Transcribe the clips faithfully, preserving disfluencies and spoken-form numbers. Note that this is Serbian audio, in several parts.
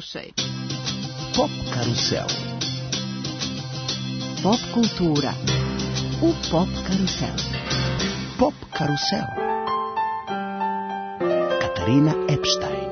slušaj. Pop karusel. Pop kultura u Pop karusel. Pop karusel. Katarina Epstein.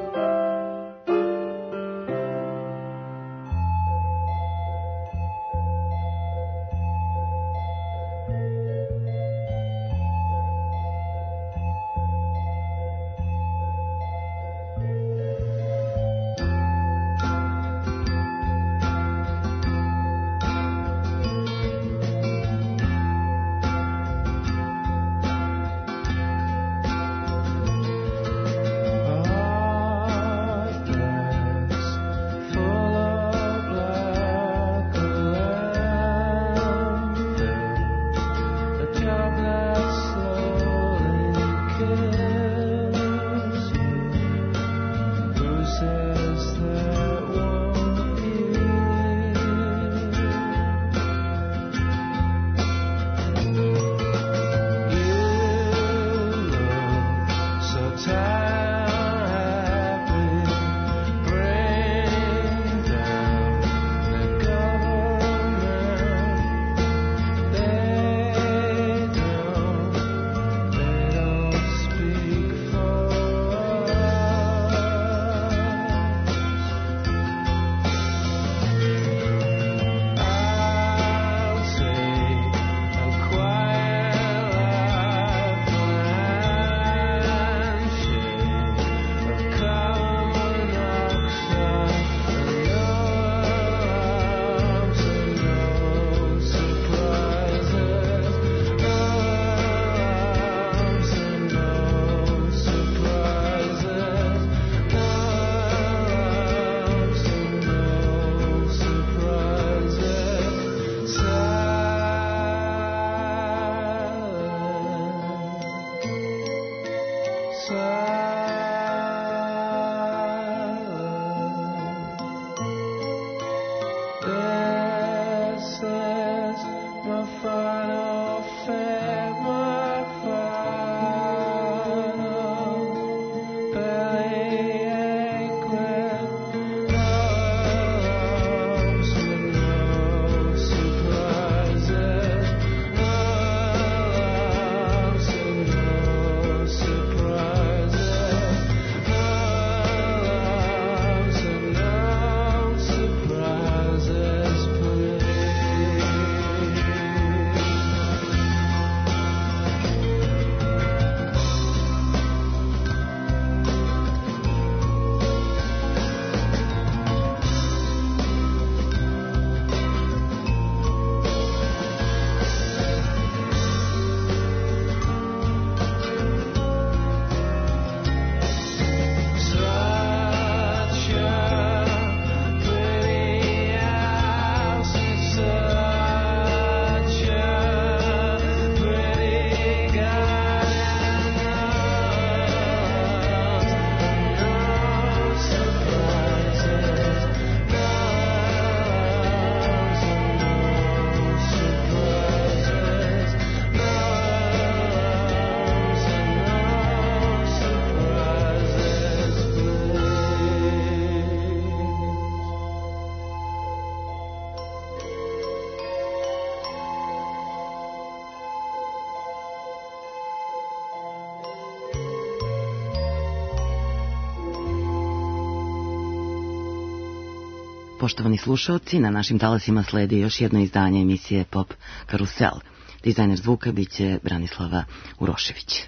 Poštovani slušalci, na našim talasima sledi još jedno izdanje emisije Pop Karusel. Dizajner zvuka biće Branislava Urošević.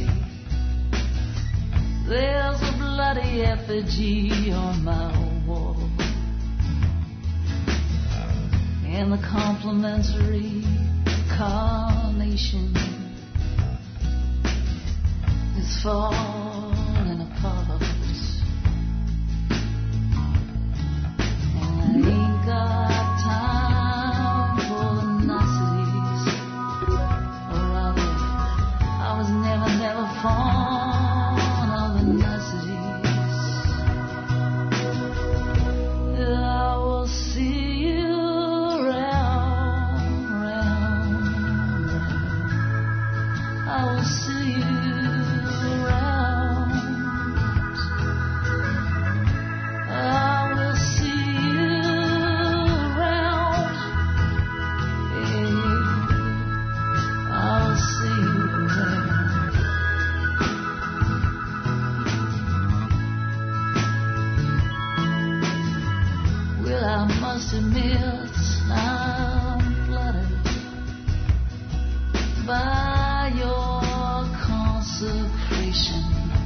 There's a bloody effigy on my wall. and the complimentary carnation is falling apart. And I ain't got time for the niceties, or rather, I was never, never fond of the niceties. I will see you round, round, round. I will see you round. I will see you round. Yeah. I will see you round. Well, I must admit I'm flattered by your consecration.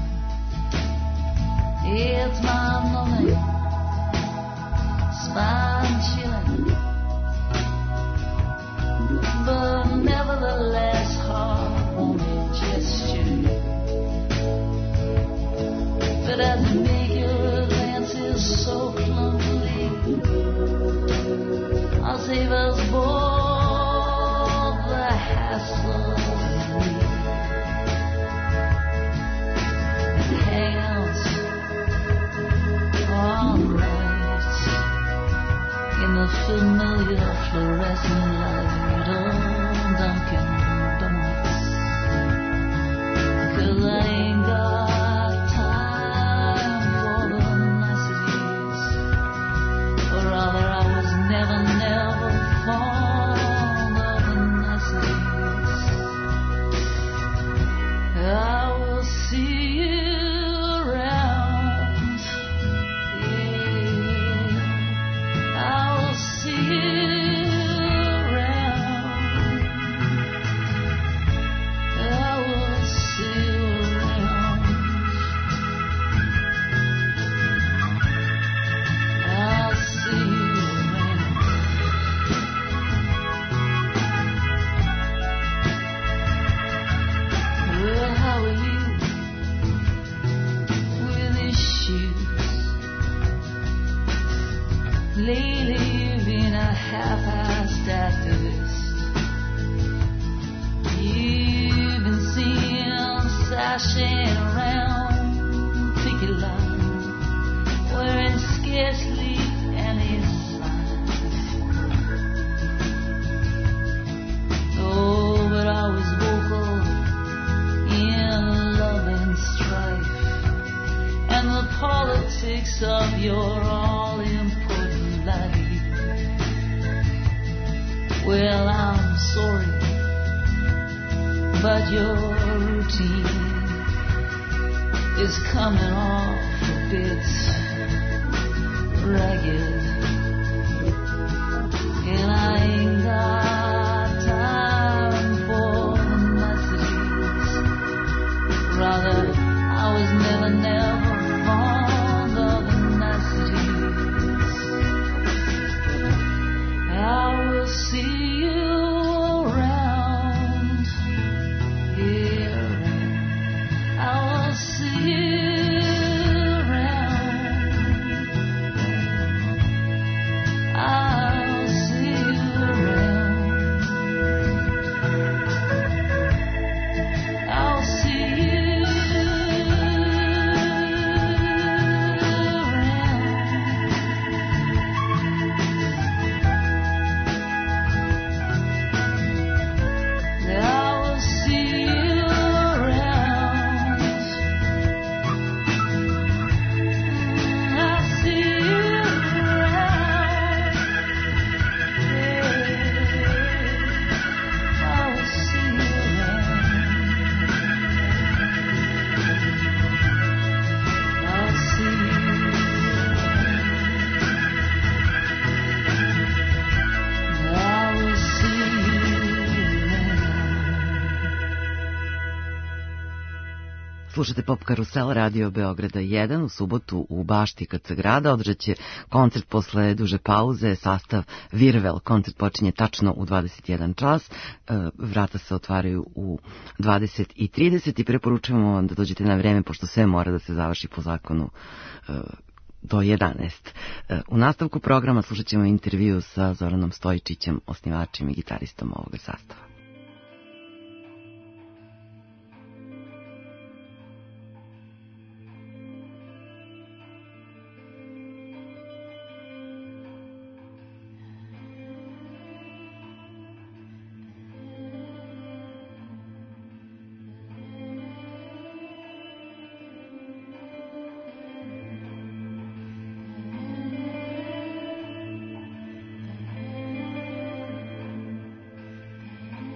It's my money, spine chilling, but nevertheless heartwarming gesture. But as I make your glances so clumsily, I'll save us both the hassle and hang out all night in the familiar fluorescent light of Dunkin' Donuts. 'Cause I ain't got time for the niceties, or rather I was never, never fond of the niceties. I will see you around, yeah. I will see you around. I will see you around. I'll see you around. Well, how are you with issues? Lately you've been a half-assed activist. You've been seen sashing around picket lines, wearing scarcely any signs. Oh, but I was vocal in love and strife, and the politics of your all-important life. Well, I'm sorry, but your routine is coming off a bit ragged, and I ain't got time for the niceties. Rather, I was never, never fond of the niceties. I will see you around, yeah, around. I will see you around. I'll see you around. Slušate Pop Karusel, radio Beograda jedan. U subotu u Bašti K C grada održaće koncert posle duže pauze. Sastav Virvel. Koncert počinje tačno u dvadeset jedan čas. Vrata se otvaraju u dvadeset i trideset i preporučujemo vam da dođete na vreme, pošto sve mora da se završi po zakonu do jedanaest. U nastavku programa slušat ćemo intervju sa Zoranom Stojičićem, osnivačem i gitaristom ovoga sastava. Thank you.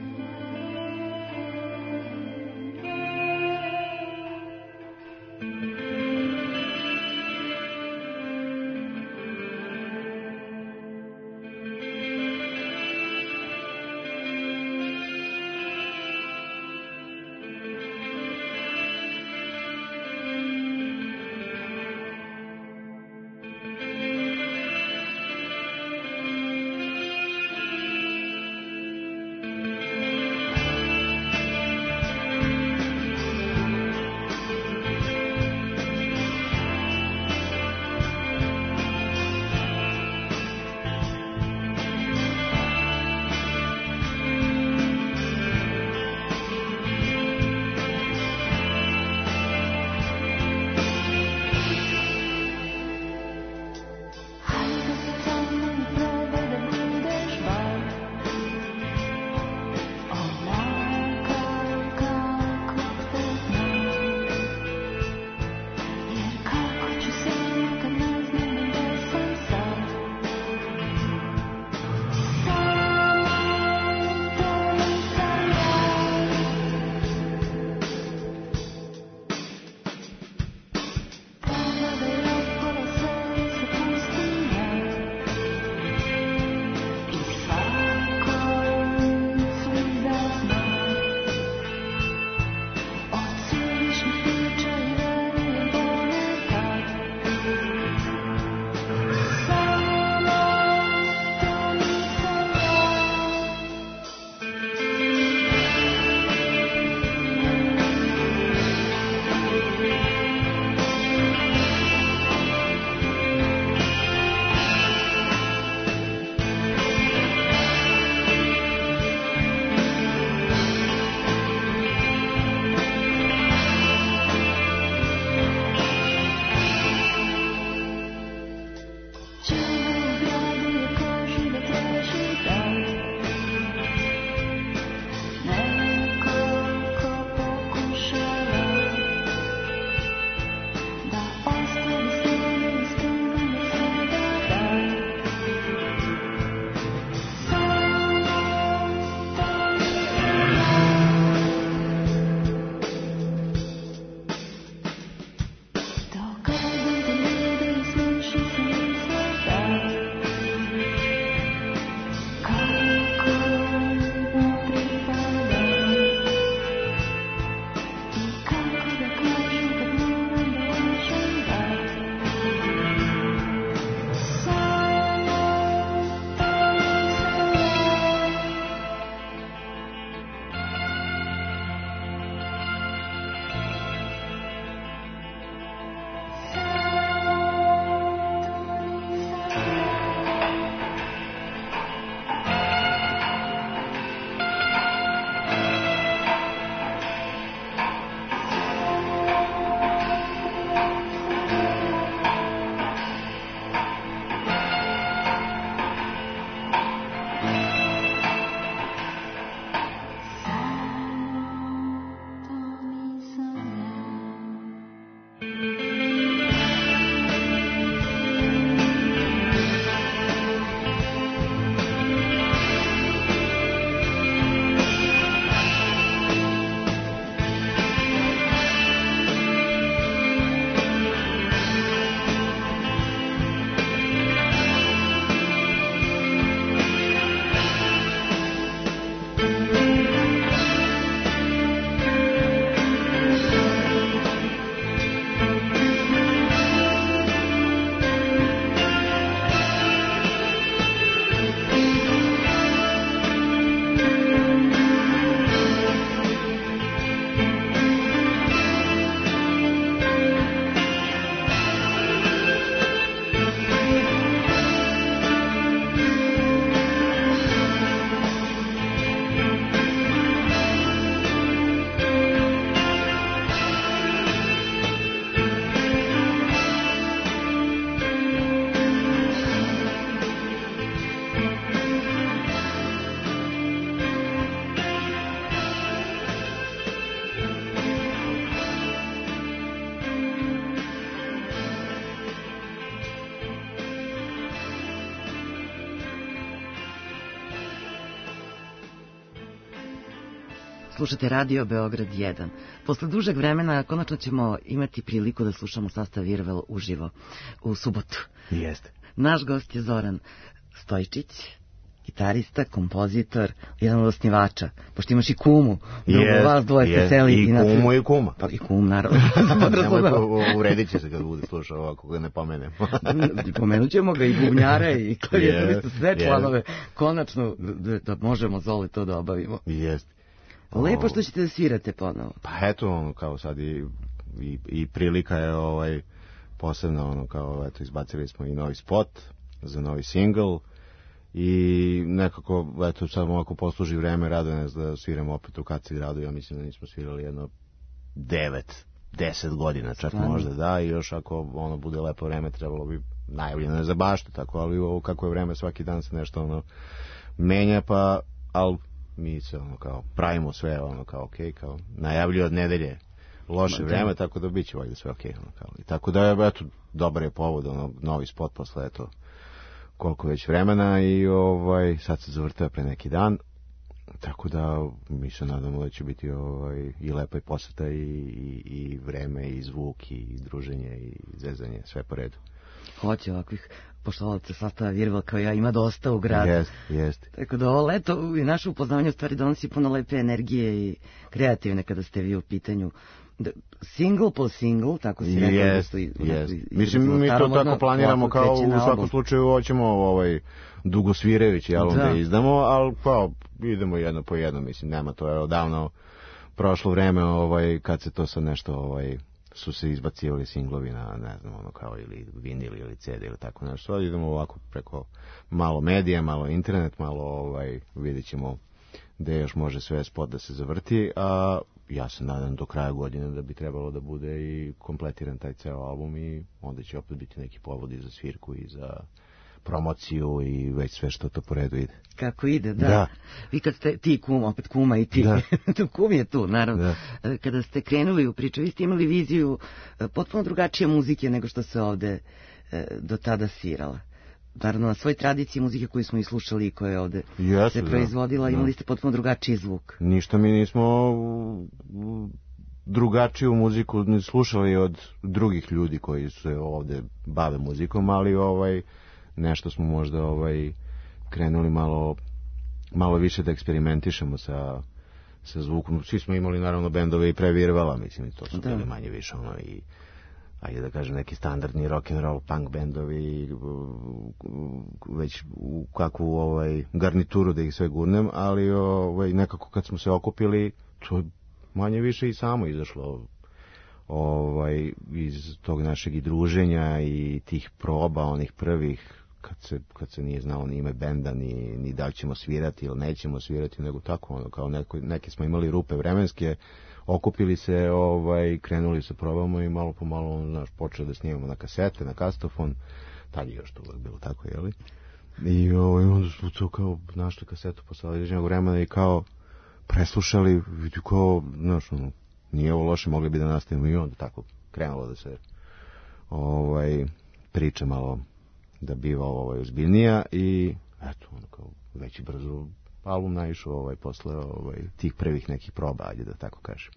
Slušate Radio Beograd jedan. Posle dužeg vremena konačno ćemo imati priliku da slušamo sastav Virvel uživo u subotu. Jeste. Naš gost je Zoran Stojčić, gitarista, kompozitor, jedan od osnivača. Pošto imaš i kumu, drugo Yes, vas dvoje yes, se seli. i na kumu i kuma. Pa i kum, naravno. Nemoj, uredit će se kad bude slušao ovako, ga ne pomenem. Pomenut ćemo ga i bubnjare i klavijatoristu, Yes, sve yes. članove. Konačno da, da možemo Zoli to da obavimo. Jeste. Lepo što ćete da svirate ponovo. Pa eto, ono, kao sad i, i, i prilika je ovaj, posebno, ono, kao, eto, izbacili smo i novi spot za novi single i nekako, eto, sad ovako posluži vreme, raduje nas da sviramo opet u Kaci gradu, ja mislim da nismo svirali jedno devet, deset godina, čak Stvarno? možda, da, i još ako, ono, bude lepo vreme, trebalo bi, najavljeno je za baštu, tako, ali ovo kako je vreme, svaki dan se nešto, ono, menja, pa, ali mi se ono kao pravimo sve ono kao okej, okay, kao najavljuju od nedelje loše Ma, vreme, da. tako da biće valjda sve okej, okay, ono kao. I tako da je eto dobar je povod, ono novi spot posle eto koliko već vremena i ovaj sad se zavrtao pre neki dan. Tako da mi se nadamo da će biti ovaj i lepa i poseta i, i, i vreme i zvuk i druženje i zezanje, sve po redu. Hoće ovakvih poštovalaca sastava Virvel kao ja ima dosta u gradu. Jest, jest. Tako da ovo leto i naše upoznavanje u stvari donosi puno lepe energije i kreativne kada ste vi u pitanju. Da, single po single, tako si rekao. Jest, da su, jest. i- i- Mislim, mi to staromodno, tako planiramo ovako kao kreće na u svakom album. slučaju hoćemo ovaj dugosvirevići album Da. da izdamo, ali kao idemo jedno po jedno, mislim, nema to je odavno prošlo vreme ovaj kad se to sad nešto ovaj su se izbacivali singlovi na, ne znam, ono kao ili vinil ili C D ili tako nešto. Sad idemo ovako preko malo medija, malo internet, malo ovaj vidjet ćemo gde još može sve spot da se zavrti, a ja se nadam do kraja godine da bi trebalo da bude i kompletiran taj ceo album i onda će opet biti neki povod i za svirku i za promociju i već sve što to po redu ide. Kako ide, da. Da. Vi kad ste, ti kum, opet kuma i ti. Da. Kum je tu, naravno. Da. Kada ste krenuli u priču, vi ste imali viziju e, potpuno drugačije muzike nego što se ovde e, do tada svirala. Naravno, na svoj tradiciji muzike koju smo i slušali i koja je ovde Jeste, se da. proizvodila, Da. imali ste potpuno drugačiji zvuk. Ništa mi nismo mm, drugačiju muziku ni slušali od drugih ljudi koji se ovde bave muzikom, ali ovaj nešto smo možda ovaj krenuli malo malo više da eksperimentišemo sa sa zvukom. Svi smo imali naravno bendove i pre Virvela, mislim, i to su Da. bili manje više ono i ajde da kažem neki standardni rock and roll punk bendovi već u kakvu ovaj garnituru da ih sve gurnem, ali ovaj nekako kad smo se okupili to je manje više i samo izašlo ovaj iz tog našeg i druženja i tih proba onih prvih kad se kad se nije znalo ni ime benda ni ni da li ćemo svirati ili nećemo svirati, nego tako ono kao neko, neke smo imali rupe vremenske, okupili se, ovaj krenuli sa probama i malo po malo znaš počeli da snimamo na kasete, na kastofon, tad je još to uvek bilo tako, je li? I ovaj onda smo to kao našli kasetu posle određenog vremena i kao preslušali, vidi kao, znaš, ono, nije ovo loše, mogli bi da nastavimo i onda tako krenulo da se ovaj priča malo da biva ovaj ozbiljnija i eto, ono kao već i brzo album naišao ovaj posle ovaj tih prvih nekih proba, ajde da tako kažem.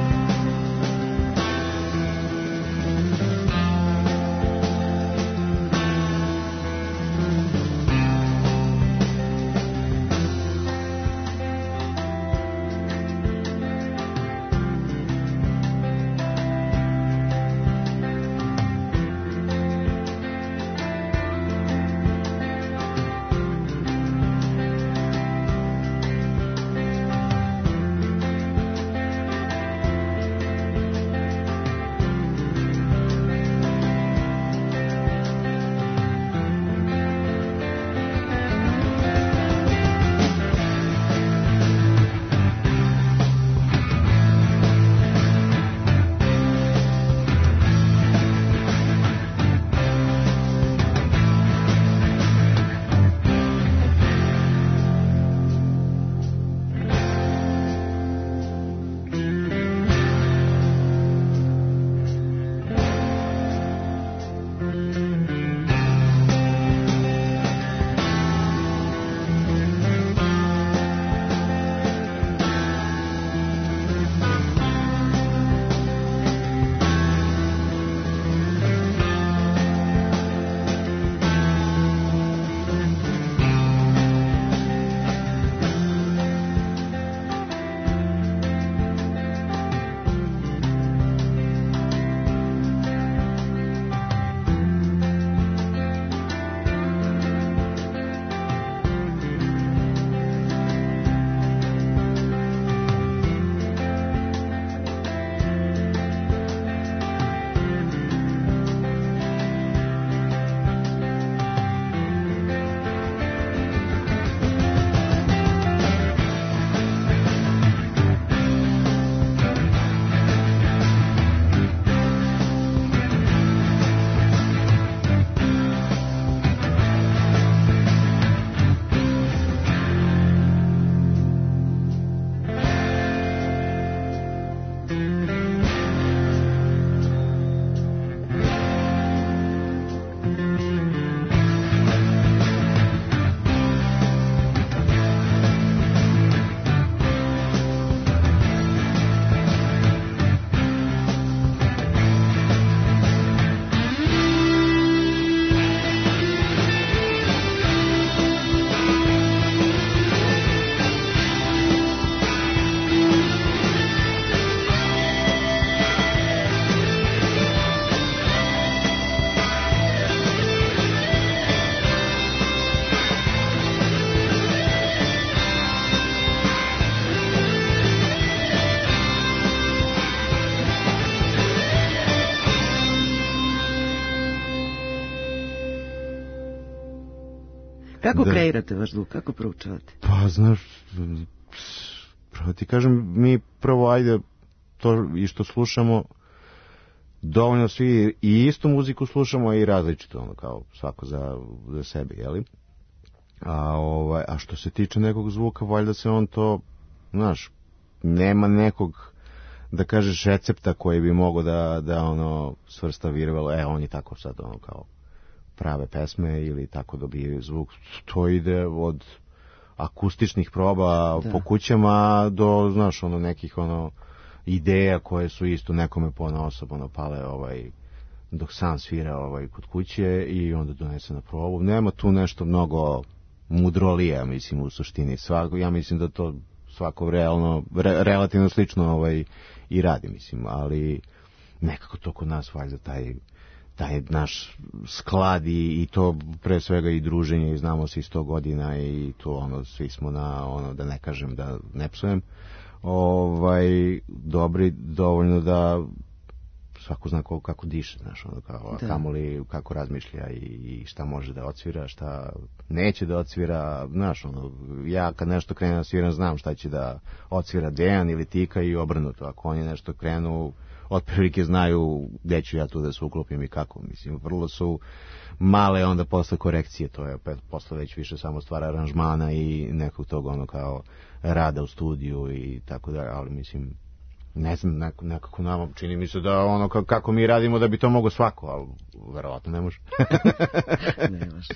Thank Kako da, kreirate vaš zvuk, kako proučavate? Pa, znaš, pravo ti kažem, mi prvo, ajde, to i što slušamo, dovoljno svi i istu muziku slušamo i različito, ono, kao svako za, za sebe, jeli? A, ovaj, a što se tiče nekog zvuka, valjda se on to, znaš, nema nekog, da kažeš, recepta koji bi mogao da, da ono, svrsta Virvelo, e, on je tako sad, ono, kao prave pesme ili tako dobije zvuk. To ide od akustičnih proba da. po kućama do, znaš, ono, nekih, ono, ideja koje su isto nekome ponaosob, ono, pale, ovaj, dok sam svira, ovaj, kod kuće i onda donese na probu. Nema tu nešto mnogo mudrolija, mislim, u suštini. Svako, ja mislim da to svako realno, re, relativno slično, ovaj, i radi, mislim, ali nekako to kod nas valjda taj, taj naš sklad i, i to pre svega i druženje i znamo se i sto godina i to, ono, svi smo na, ono, da ne kažem, da ne psujem, ovaj, dobri, dovoljno da svako zna kako, kako diše, znaš, ono, kao, a kamoli kako razmišlja i, i šta može da odsvira, šta neće da odsvira, znaš, ono, ja kad nešto krenem da sviram, znam šta će da odsvira Dejan ili Tika i obrnuto, ako oni nešto krenu, otprilike znaju gde ću ja tu da se uklopim i kako, mislim, vrlo su male onda posle korekcije, to je opet posle već više samo stvar aranžmana i nekog tog, ono, kao rada u studiju i tako da, ali mislim, ne znam, nekako, nekako nama čini mi se da ono kako mi radimo da bi to mogo svako, ali verovatno ne može. Ne može.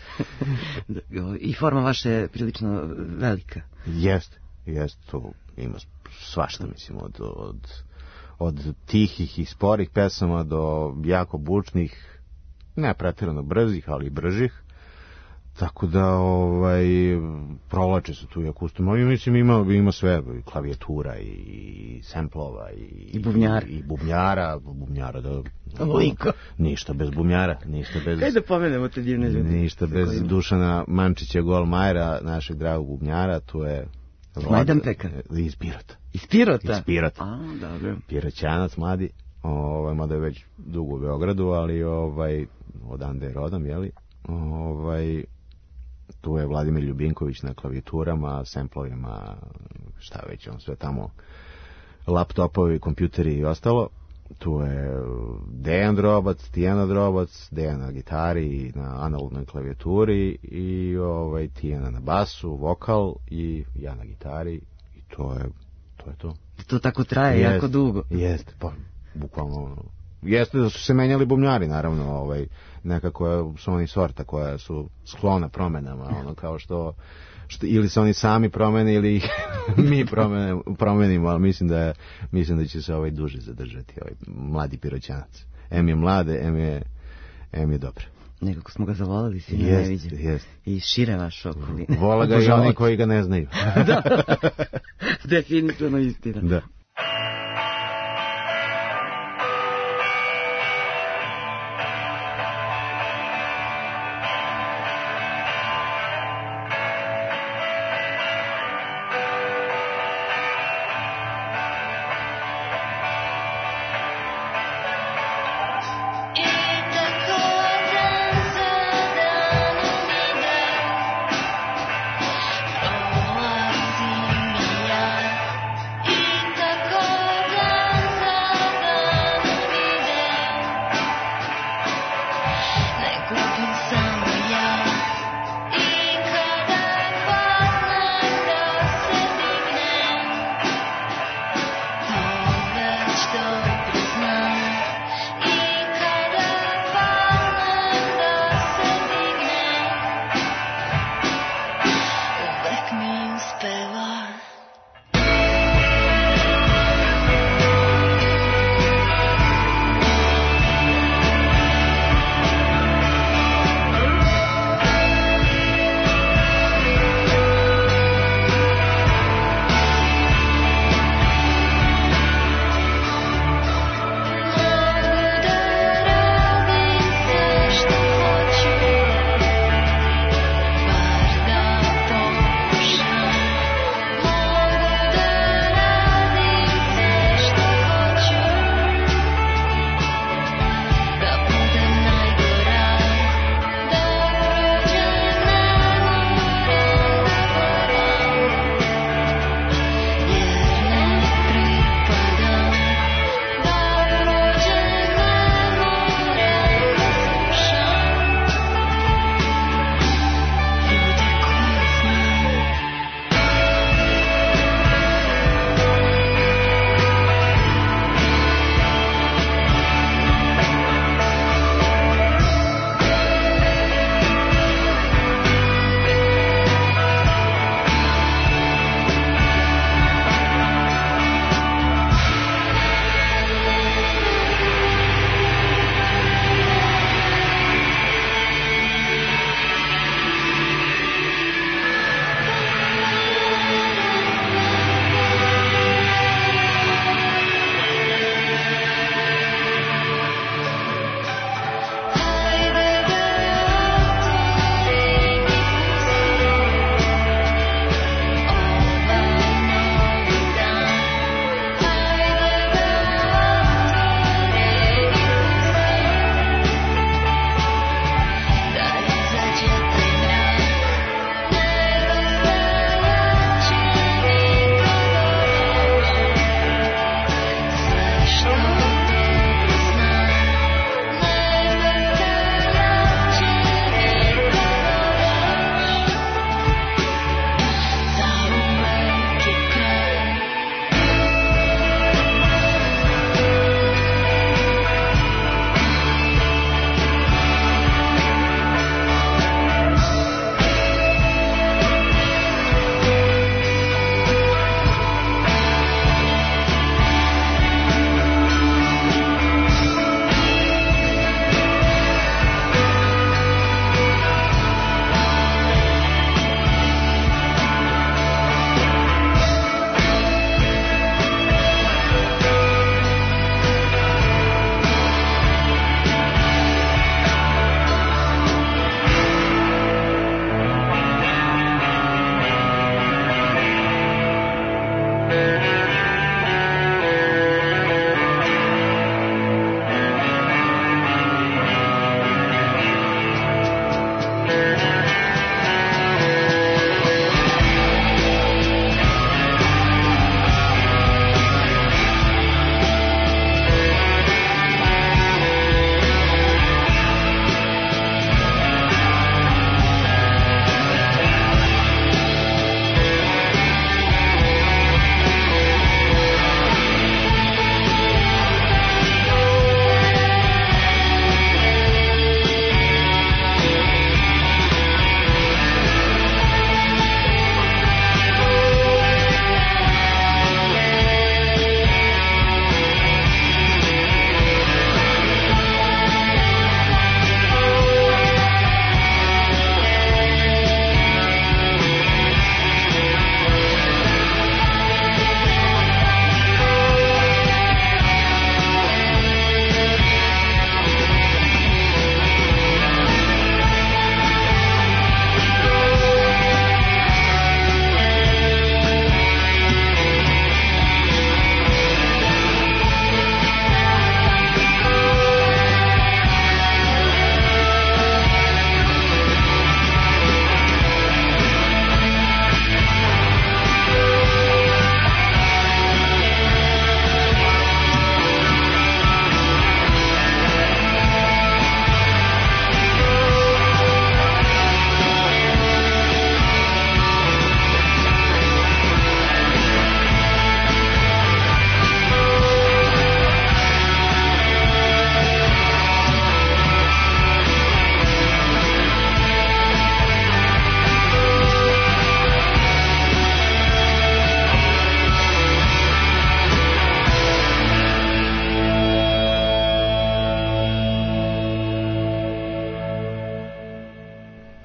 I forma vaša je prilično velika. Jeste, jeste, to ima svašta, mislim, od, od, od tihih i sporih pesama do jako bučnih, ne pretjerano brzih, ali i bržih. Tako da, ovaj, provlače se tu i akustom, ali mislim ima, ima sve, i klavijatura i, i semplova i, I bubnjara. I, i bubnjara, bubnjara da... Ovoliko. Ništa bez bubnjara, ništa bez... Kaj da pomenemo te divne ljudi? Ništa bez Dušana Mančića Golmajera, našeg dragog bubnjara, tu je... Majdanpeka? Iz Pirota. Iz Pirota? Iz Pirota. A, dobro. Piroćanac mladi, ovaj, mada je već dugo u Beogradu, ali ovaj, odande je rodom, jeli? Ovaj... Tu je Vladimir Ljubinković na klavijaturama, semplovima, šta već, on sve tamo, laptopovi, kompjuteri i ostalo. Tu je Dejan Drobac, Tijana Drobac, Dejan na gitari i na analognoj klavijaturi i ovaj, Tijana na basu, vokal i ja na gitari i to je to. Je to. To tako traje jest, jako dugo. Jeste, pa bukvalno... Jeste da su se menjali bubnjari, naravno, ovaj, nekako su oni sorta koja su sklona promenama, ono, kao što, što ili se oni sami promene ili mi promene, promenimo, ali mislim da, mislim da će se ovaj duže zadržati, ovaj mladi Piroćanac. Em je mlade, em je, em je dobro. Nekako smo ga zavolali, si jest, ne viđe. Jest. I šire vaš okolini. Vola ga i oni koji ga ne znaju. Da, definitivno istina. Da. Oh, I see me, I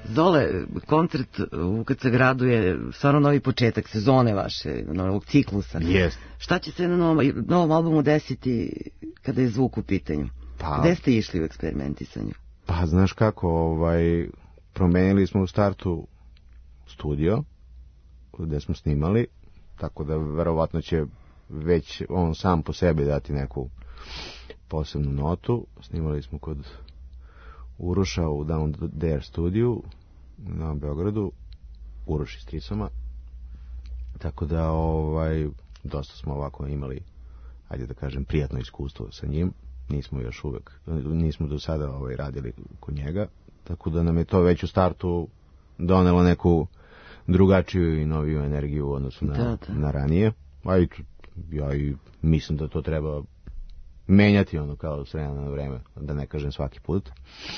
Zole, koncert u K C gradu je stvarno novi početak sezone vaše, novog ciklusa. Jest. Šta će se na novom, novom albumu desiti kada je zvuk u pitanju? Pa, Gde ste išli u eksperimentisanju? Pa, znaš kako, ovaj, promenili smo u startu studio, gde smo snimali, tako da verovatno će već on sam po sebi dati neku posebnu notu. Snimali smo kod Uroša u Down There studiju na Beogradu, Uroš iz Trisoma, tako da ovaj, dosta smo ovako imali, ajde da kažem, prijatno iskustvo sa njim. Nismo još uvek, nismo do sada ovaj, radili kod njega, tako da nam je to već u startu donelo neku drugačiju i noviju energiju u odnosu na, da, da. na ranije. A i tu, ja i mislim da to treba menjati ono kao s vremena na vreme, da ne kažem svaki put.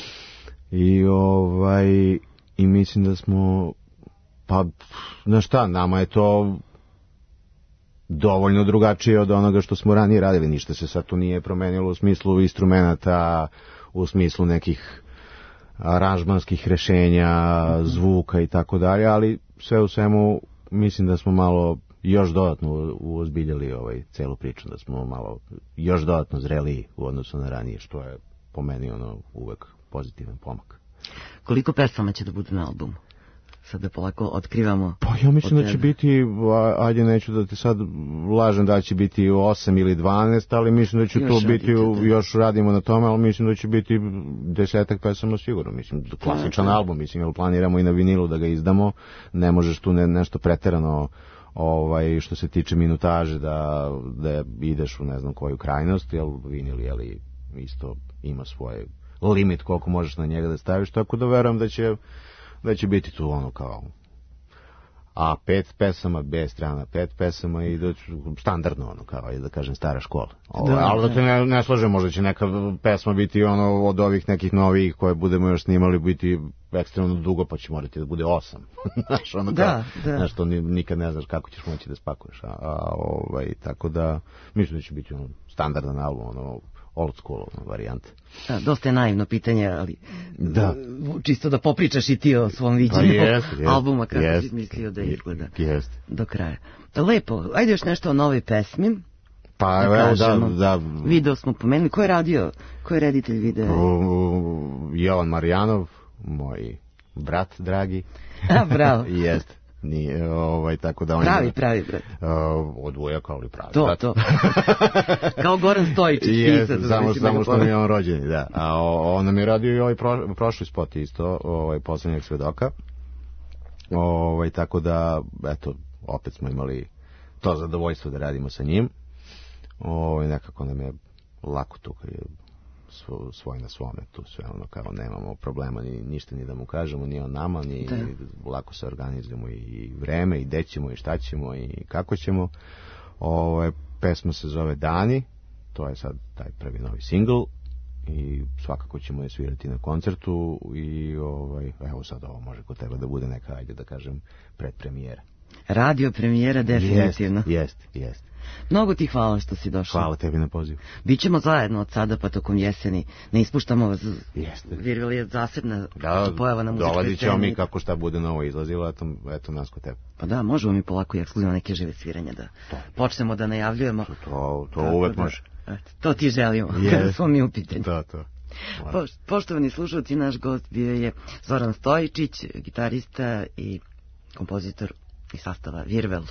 I ovaj i mislim da smo, pa znaš šta, nama je to dovoljno drugačije od onoga što smo ranije radili. Ništa se sad tu nije promenilo u smislu instrumenta, u smislu nekih aranžmanskih rešenja, zvuka i tako dalje, ali sve u svemu mislim da smo malo još dodatno uozbiljili ovaj celu priču, da smo malo još dodatno zreliji u odnosu na ranije, što je po meni ono uvek pozitivan pomak. Koliko pesama će da bude na albumu? Sada polako otkrivamo. Pa ja mislim da će biti, ajde neću da ti sad lažem da će biti osam ili dvanaest, ali mislim da će to biti, još radimo na tome, ali mislim da će biti desetak pesama sigurno. Mislim, klasičan album, mislim, jer planiramo i na vinilu da ga izdamo, ne možeš tu ne, nešto preterano ovaj, što se tiče minutaže da, da ideš u ne znam koju krajnost, jer vinil je isto ima svoj limit koliko možeš na njega da staviš, tako da verujem da će da će biti tu ono kao A pet pesama, B strana pet pesama i da ću, standardno ono kao, da kažem, stara škola. Ovo, da, ali da te ne, ne slažem, možda će neka pesma biti ono od ovih nekih novih koje budemo još snimali biti ekstremno dugo, pa će morati da bude osam. Znaš, ono kao, da, da. Znaš, to nikad ne znaš kako ćeš moći da spakuješ. A, a ovaj, tako da, mislim da će biti ono standardan album, ono, old school varijante. Da, dosta je naivno pitanje, ali da. Čisto da popričaš i ti o svom viđenju pa jest, jest, albuma kako jest, si mislio da izgleda jest. do kraja. Lepo, ajde još nešto o novoj pesmi. Pa da evo da, da... Video smo pomenuli, ko je radio, ko je reditelj videa? Jovan Marjanov, moj brat dragi. A, bravo. Jest. Nije, ovaj, tako da on pravi, je, pravi, brat. Uh, od ujaka, ali pravi. To, brat. to. Kao Goran Stojičić. Yes, pisac, samo samo što mi je on rođeni, da. A on nam je radio i ovaj pro, prošli spot isto, ovaj, Poslednjeg svedoka. Ovaj, tako da, eto, opet smo imali to zadovoljstvo da radimo sa njim. Ovaj, nekako nam je lako tu, kad je svoj na svome, tu sve ono kao nemamo problema ni ništa ni da mu kažemo, ni on nama, ni da. Lako se organizujemo i vreme i gde ćemo i šta ćemo i kako ćemo. Ovaj, pesma se zove Dani, to je sad taj prvi novi singl i svakako ćemo je svirati na koncertu i ovaj, evo sad ovo može kod tebe da bude neka, ajde da kažem, predpremijera. Radio premijera definitivno. Jest, jest. Mnogo ti hvala što si došao. Hvala tebi na poziv. Bićemo zajedno od sada pa tokom jeseni. Ne ispuštamo vas. Jeste. Virvel je zasebna da, pojava na muzičkoj sceni. Dolazit ćemo mi kako šta bude novo izlazilo, eto, eto nas kod tebe. Pa da, možemo mi polako i ekskluzivno neke žive sviranja da to. Počnemo da najavljujemo. To, to, to uvek da, može. Eto, to ti želimo, yes. kada smo mi u pitanju. To, to. Po, poštovani slušalci, naš gost bio je Zoran Stojičić, gitarista i kompozitor iz sastava Virvel.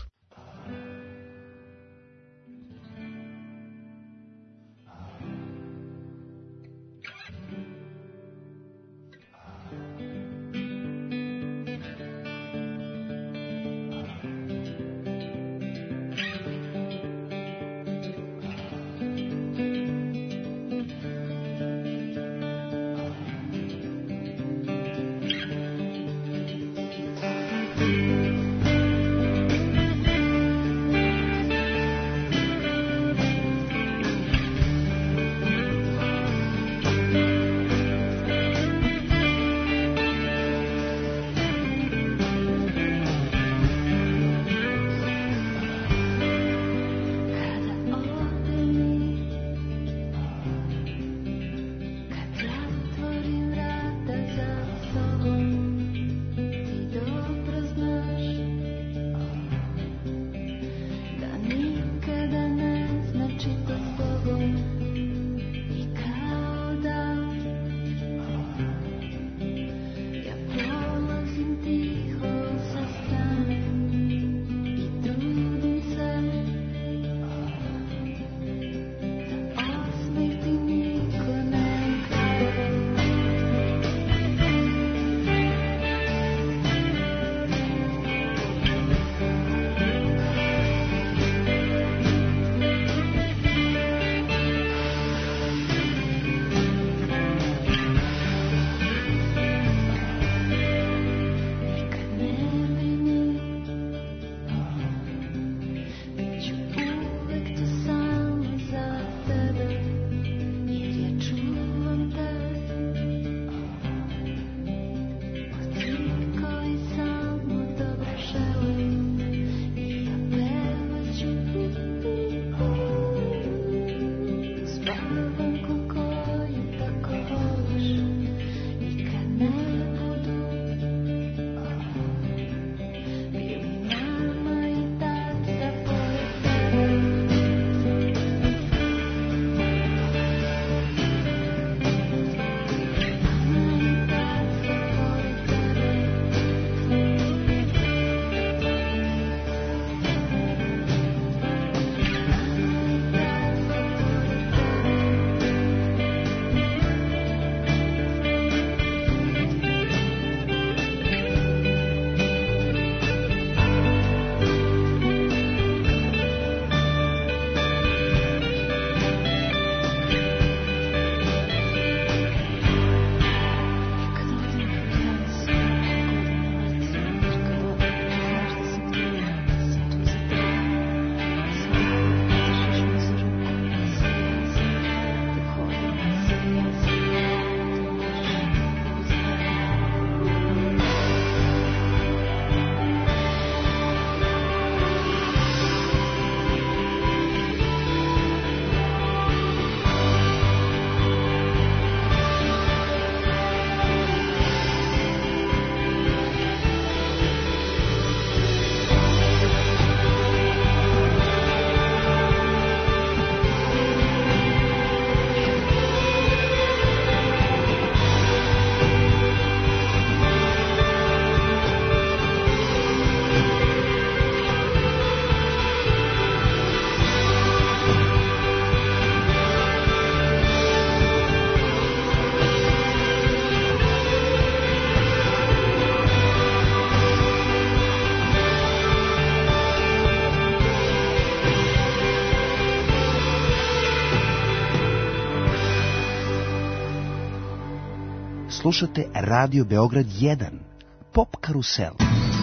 Slušate Radio Beograd jedan, Pop Karusel.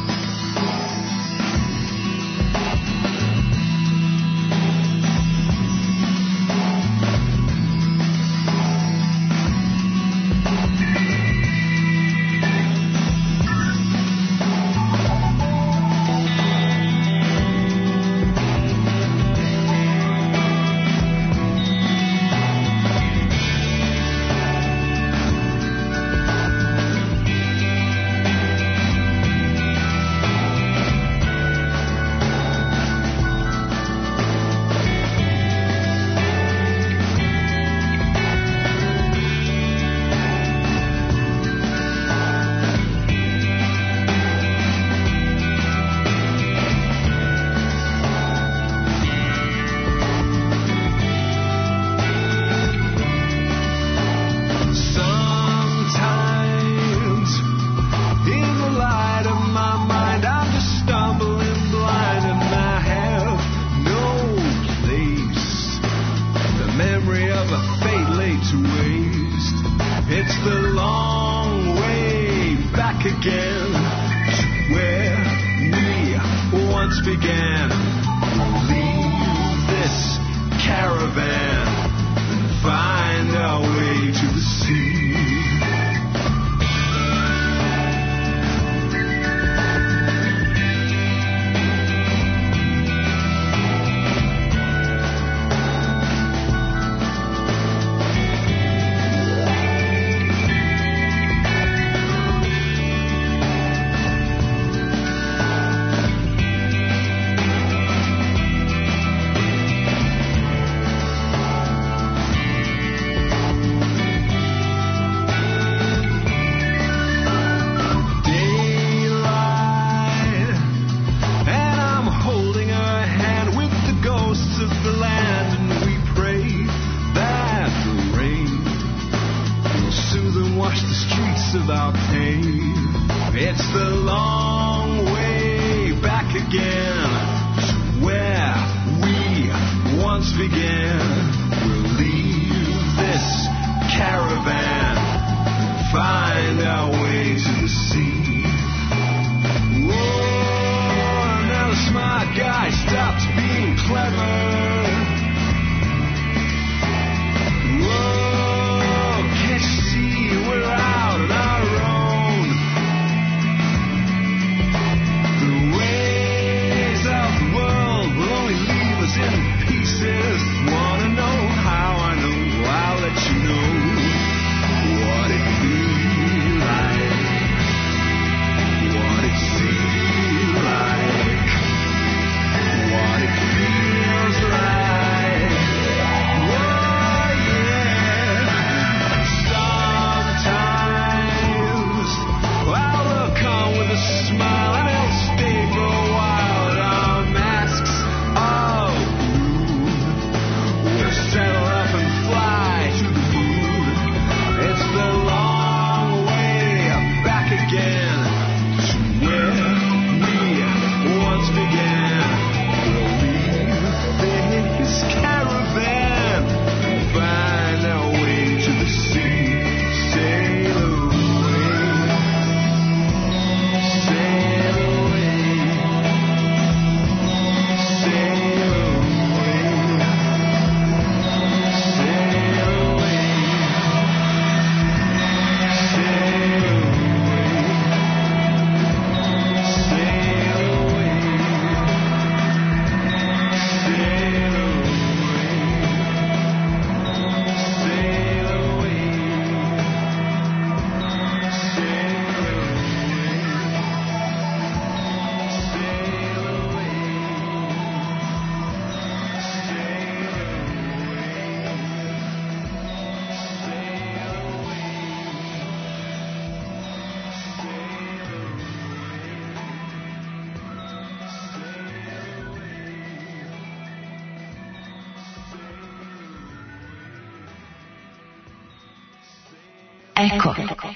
Eko.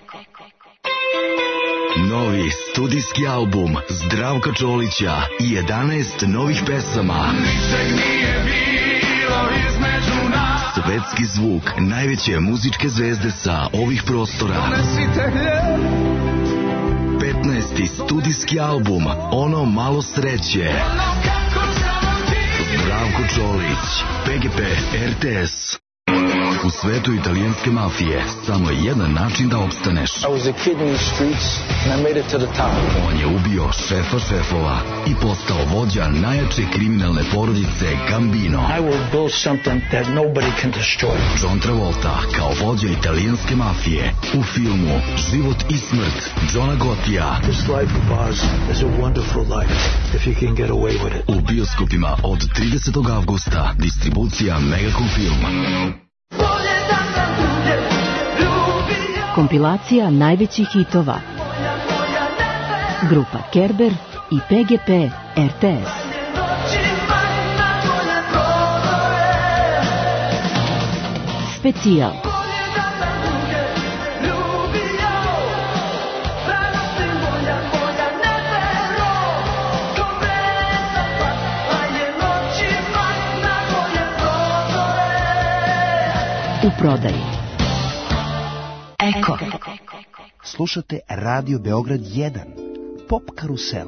Novi studijski album Zdravka Čolića i jedanaest novih pesama. Ničeg nije bilo između nas. Svetski zvuk najveće muzičke zvezde sa ovih prostora. petnaesti studijski album Ono malo sreće. Zdravko Čolić, P G P R T S. U svetu italijanske mafije samo je jedan način da opstaneš. I was a kid in the streets and I made it to the top. On je ubio šefa šefova i postao vođa najjače kriminalne porodice Gambino. I will build something that nobody can destroy. John Travolta kao vođa italijanske mafije u filmu Život i smrt Johna Gottija. This life of ours is a wonderful life if you can get away with it. U bioskopima od tridesetog avgusta. Distribucija Megacom Film. Kompilacija najvećih hitova. Grupa Kerber i P G P R T S. Specijal. U prodaji. Eko. Slušate Radio Beograd jedan. Pop karusel.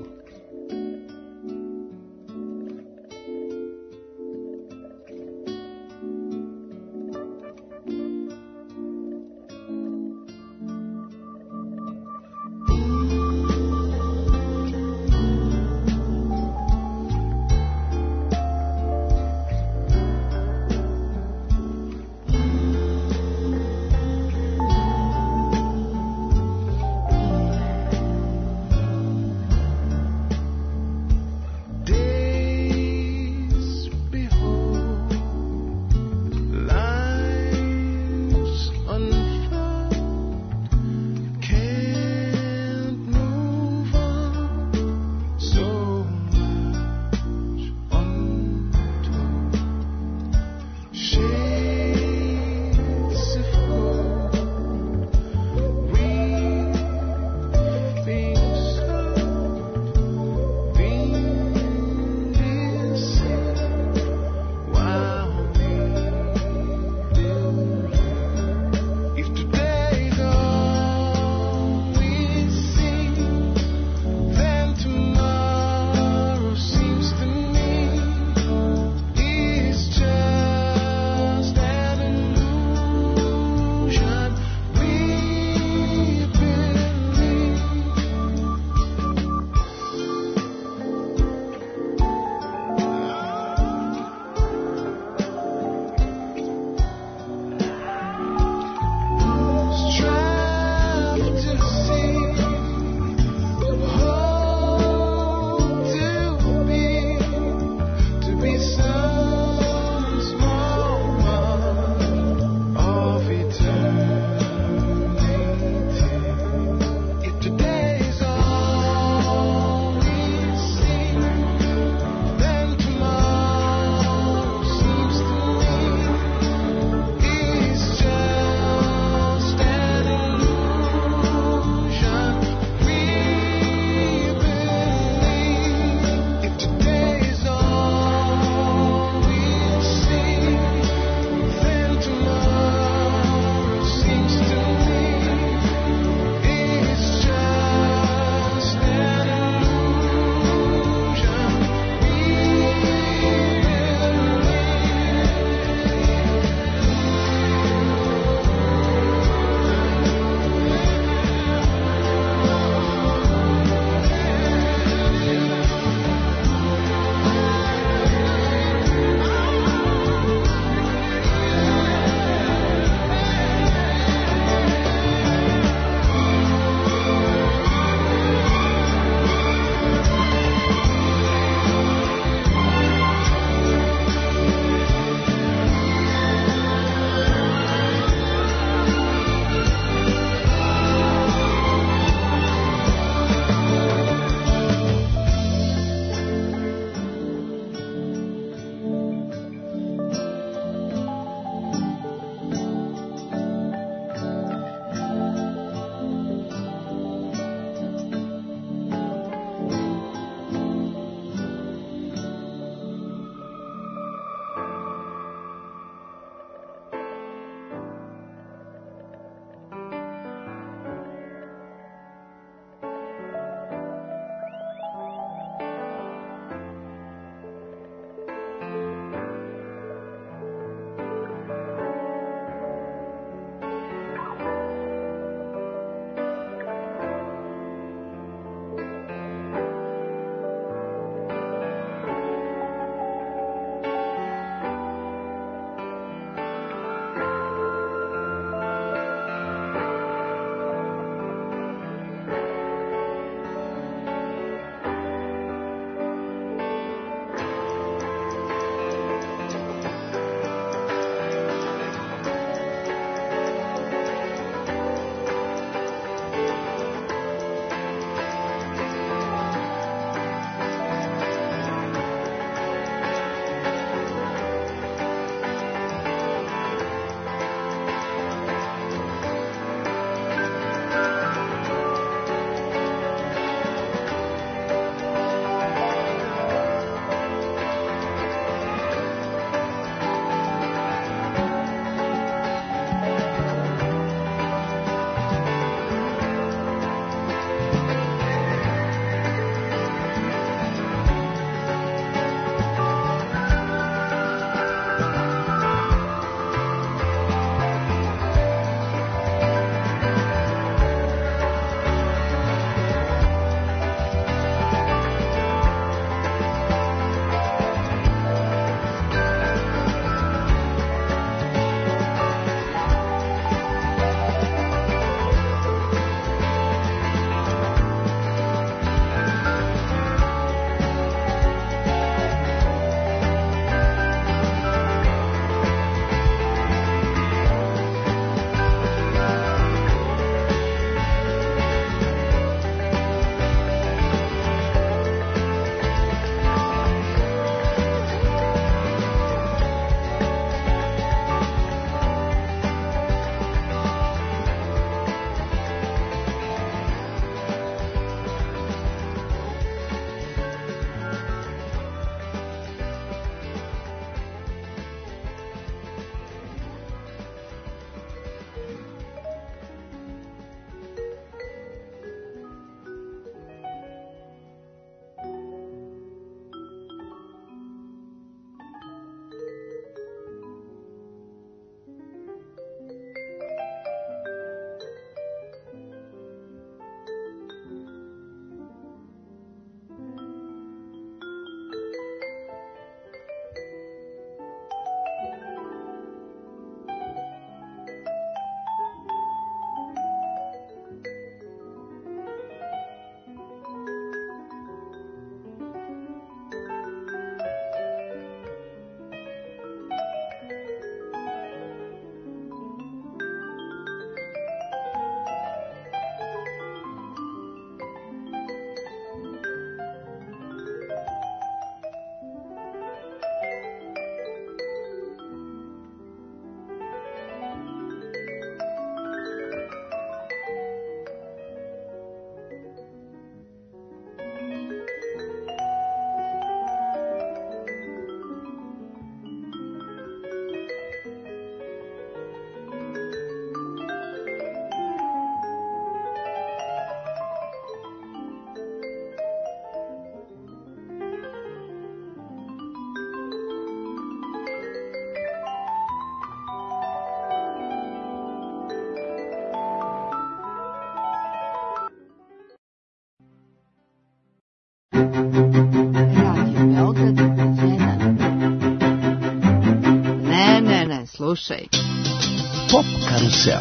slušaj. Pop karusel.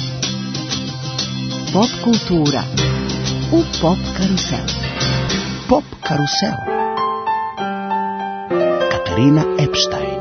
Pop kultura u Pop karusel. Pop karusel. Katarina Epstein.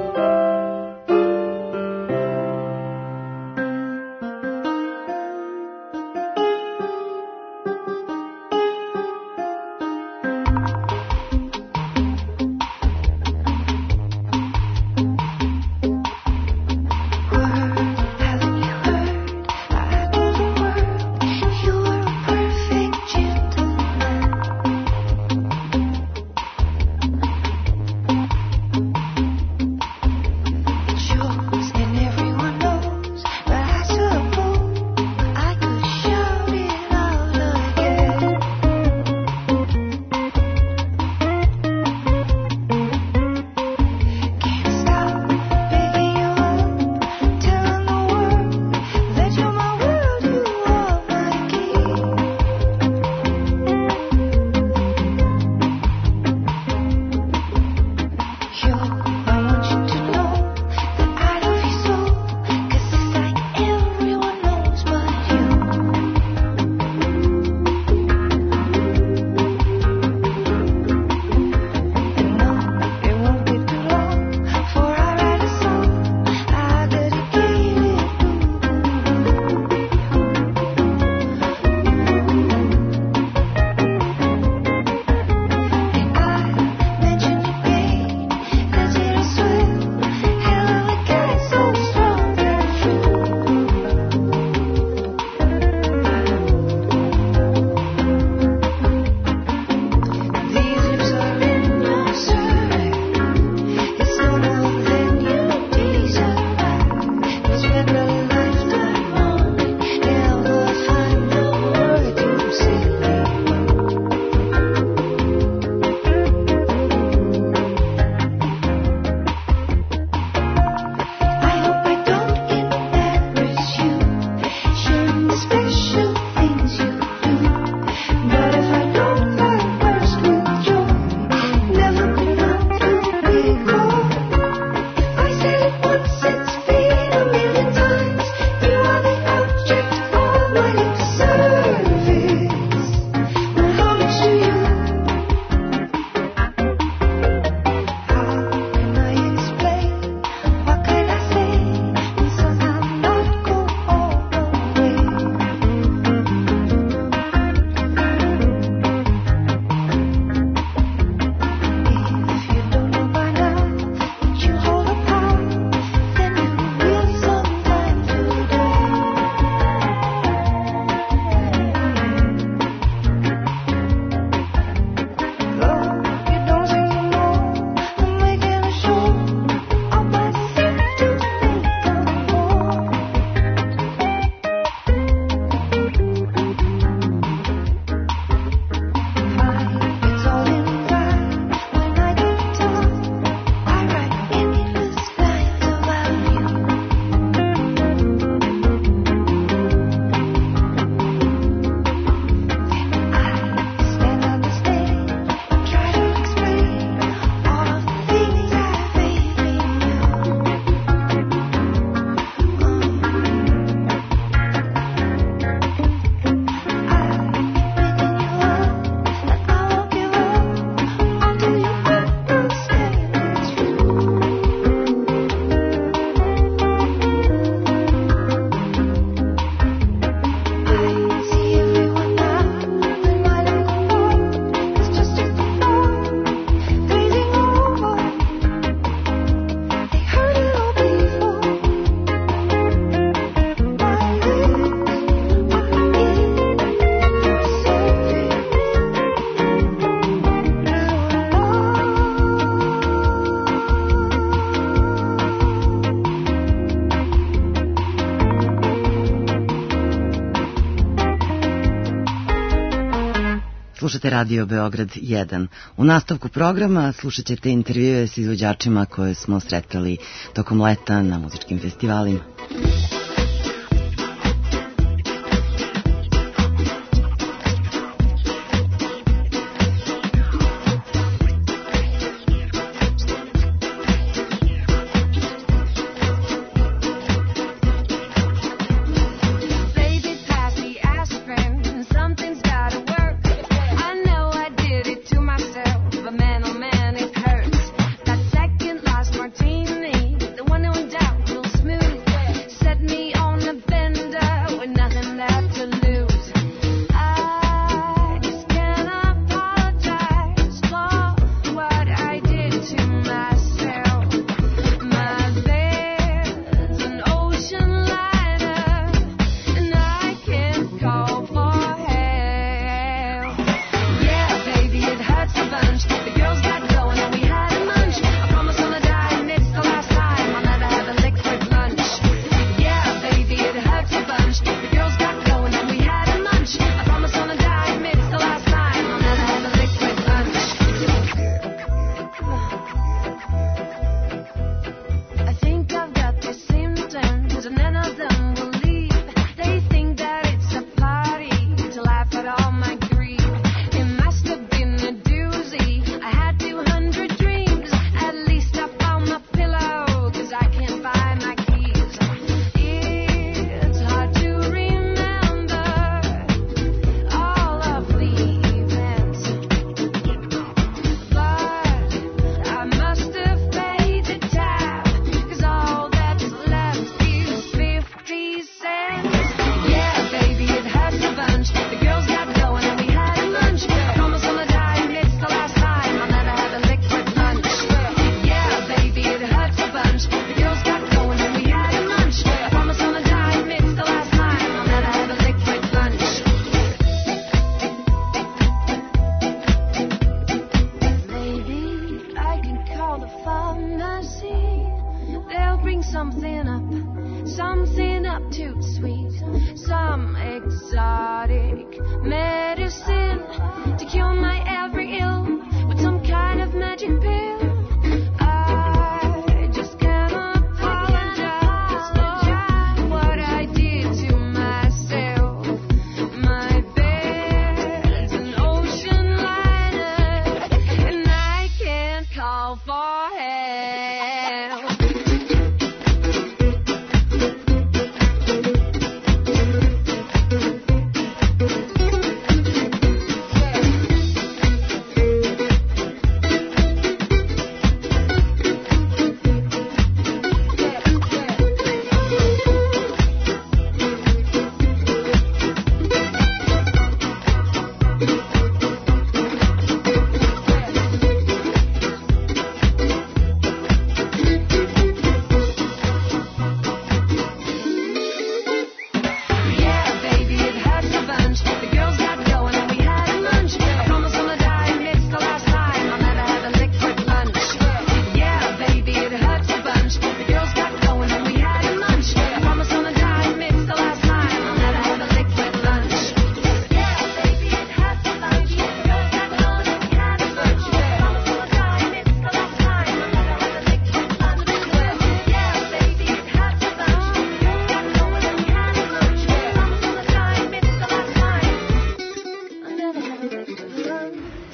Slušate Radio Beograd jedan. U nastavku programa slušat ćete intervjue s izvođačima koje smo sretali tokom leta na muzičkim festivalima.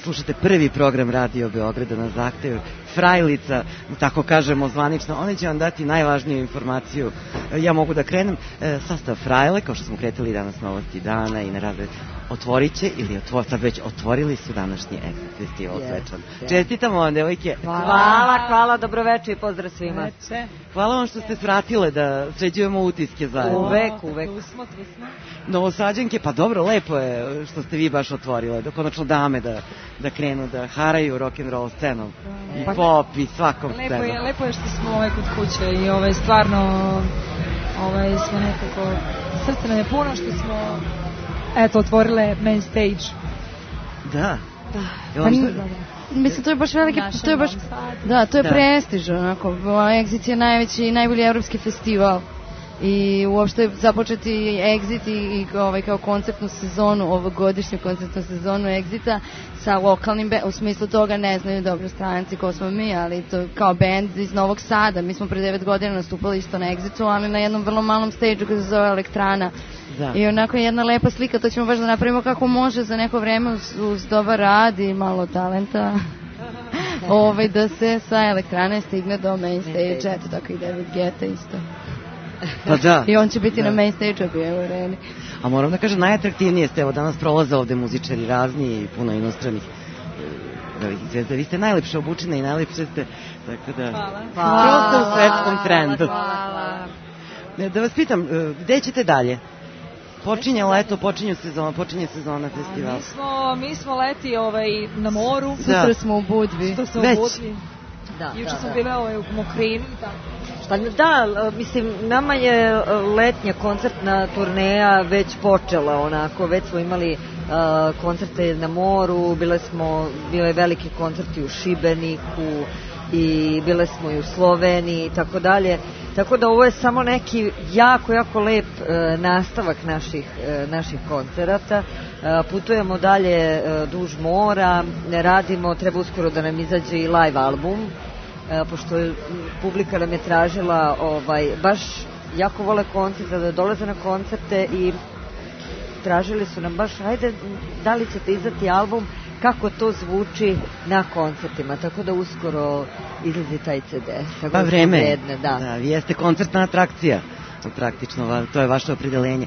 slušate prvi program Radio Beograda na zahtev Frajlica, tako kažemo zvanično. Oni će vam dati najvažniju informaciju. Ja mogu da krenem. Sastav Frajle, kao što smo kretali danas novosti dana i na razred, otvorit će ili otvo, sad već otvorili su današnji Exit festival yes, svečan. Yes. Čestitamo vam, devojke. Hvala, hvala, hvala, dobroveče i pozdrav svima. Veče. Hvala vam što ste svratile da sređujemo utiske zajedno. Uvek, uvek. Tu smo, tu smo. Novosađanke, pa dobro, lepo je što ste vi baš otvorile, da konačno dame da, da krenu da haraju rock'n'roll scenom. I pa, pop i svakom lepo scenom. Je, lepo je što smo ovaj kod kuće i ovaj, stvarno ovaj, smo nekako, srce nam je puno što smo eto, otvorile main stage. Da. Da. Pa, mislim, to je baš veliki, to je baš, da, to je da. prestiž, onako, Exit je najveći i najbolji evropski festival. I uopšte započeti Exit i, i ovaj, kao konceptnu sezonu, ovogodišnju konceptnu sezonu Exita sa lokalnim, u smislu toga ne znaju dobro stranci ko smo mi, ali to kao band iz Novog Sada. Mi smo pre devet godina nastupali isto na Exitu, ali na jednom vrlo malom stage-u koji se zove Elektrana. Da. I onako jedna lepa slika, to ćemo baš da napravimo kako može za neko vreme uz, uz dobar rad i malo talenta. ovaj, da se sa Elektrane stigne do main stage, eto tako i David Guetta isto. Pa da. I on će biti da. na main stage-u bio u areni. A moram da kažem, najatraktivnije ste, evo danas prolaze ovde muzičari razni i puno inostranih velikih zvezda. Vi ste najlepše obučene i najlepše ste, tako da... Hvala. Hvala. Prosto u svetskom trendu. Hvala. Da vas pitam, gde ćete dalje? Počinje leto, počinje sezona, počinje sezona festivala. Mi smo, mi smo leti ovaj, na moru. Da. Sutra smo u Budvi. Sutra smo Već. u Budvi. Da, Juče da, sam da. bila ovaj, u Mokrinu. Pa da, mislim, nama je letnja koncertna turneja već počela onako, već smo imali uh, koncerte na moru, bile smo, bile veliki koncerti u Šibeniku i bile smo i u Sloveniji i tako dalje. Tako da ovo je samo neki jako, jako lep uh, nastavak naših, uh, naših koncerata. Uh, putujemo dalje uh, duž mora, ne radimo, treba uskoro da nam izađe i live album. E, pošto je, publika nam je tražila ovaj, baš jako vole koncerte, da dolaze na koncerte i tražili su nam baš, ajde, da li ćete izdati album, kako to zvuči na koncertima, tako da uskoro izlazi taj ce de. Pa vreme, vredne, da. da, vi jeste koncertna atrakcija, praktično, to je vaše opredeljenje.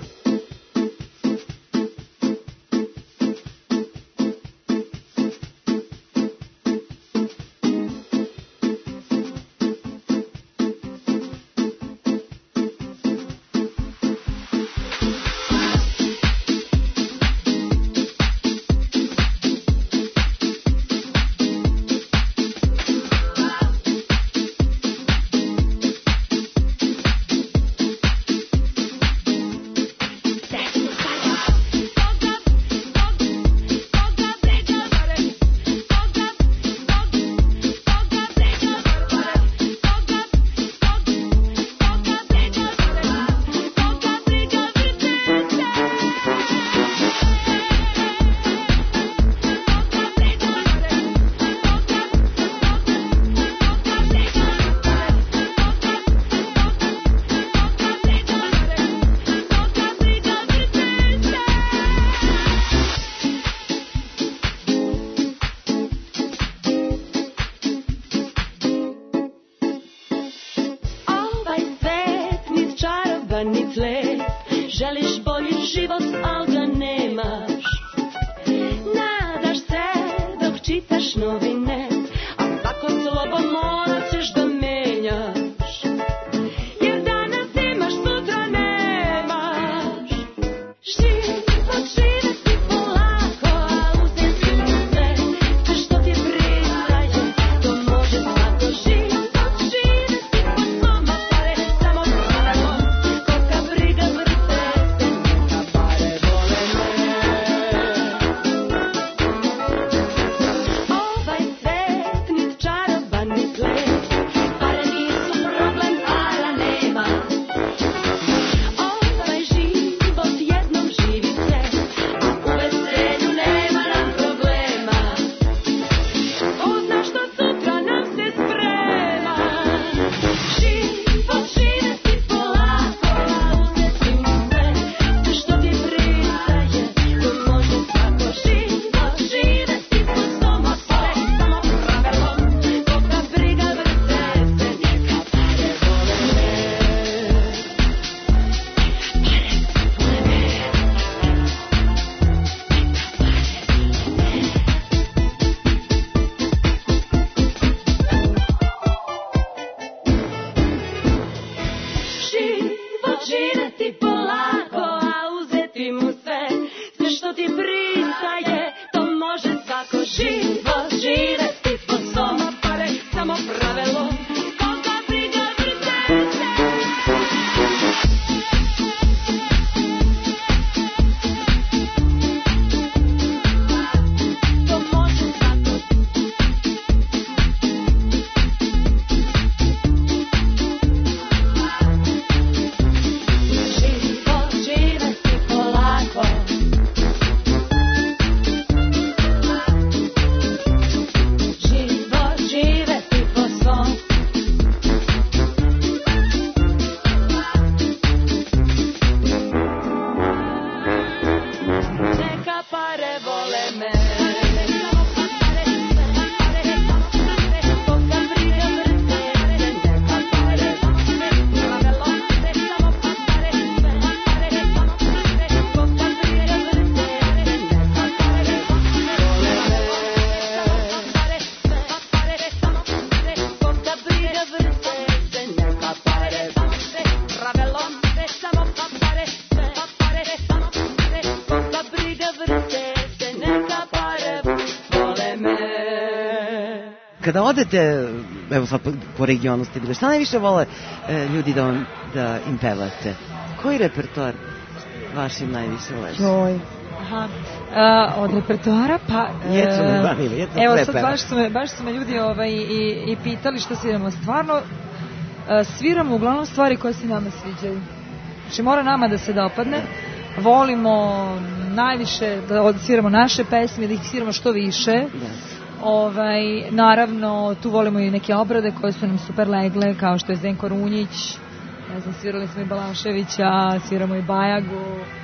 kada odete, evo sad po, po regionu ste bili, šta najviše vole e, ljudi da, vam, da im pevate? Koji repertoar vašim najviše leži? Joj. Aha. A, od repertoara, pa... Jecu me bavili, jecu evo, sve sad peva. baš su me, baš su me ljudi ovaj, i, i pitali što sviramo. Stvarno, a, sviramo uglavnom stvari koje se nama sviđaju. Znači, mora nama da se dopadne. Volimo najviše da odsviramo naše pesme, da ih sviramo što više. Ovaj, naravno, tu volimo i neke obrade koje su nam super legle, kao što je Zdenko Runjić, ne znam, svirali smo i Balaševića, sviramo i Bajagu,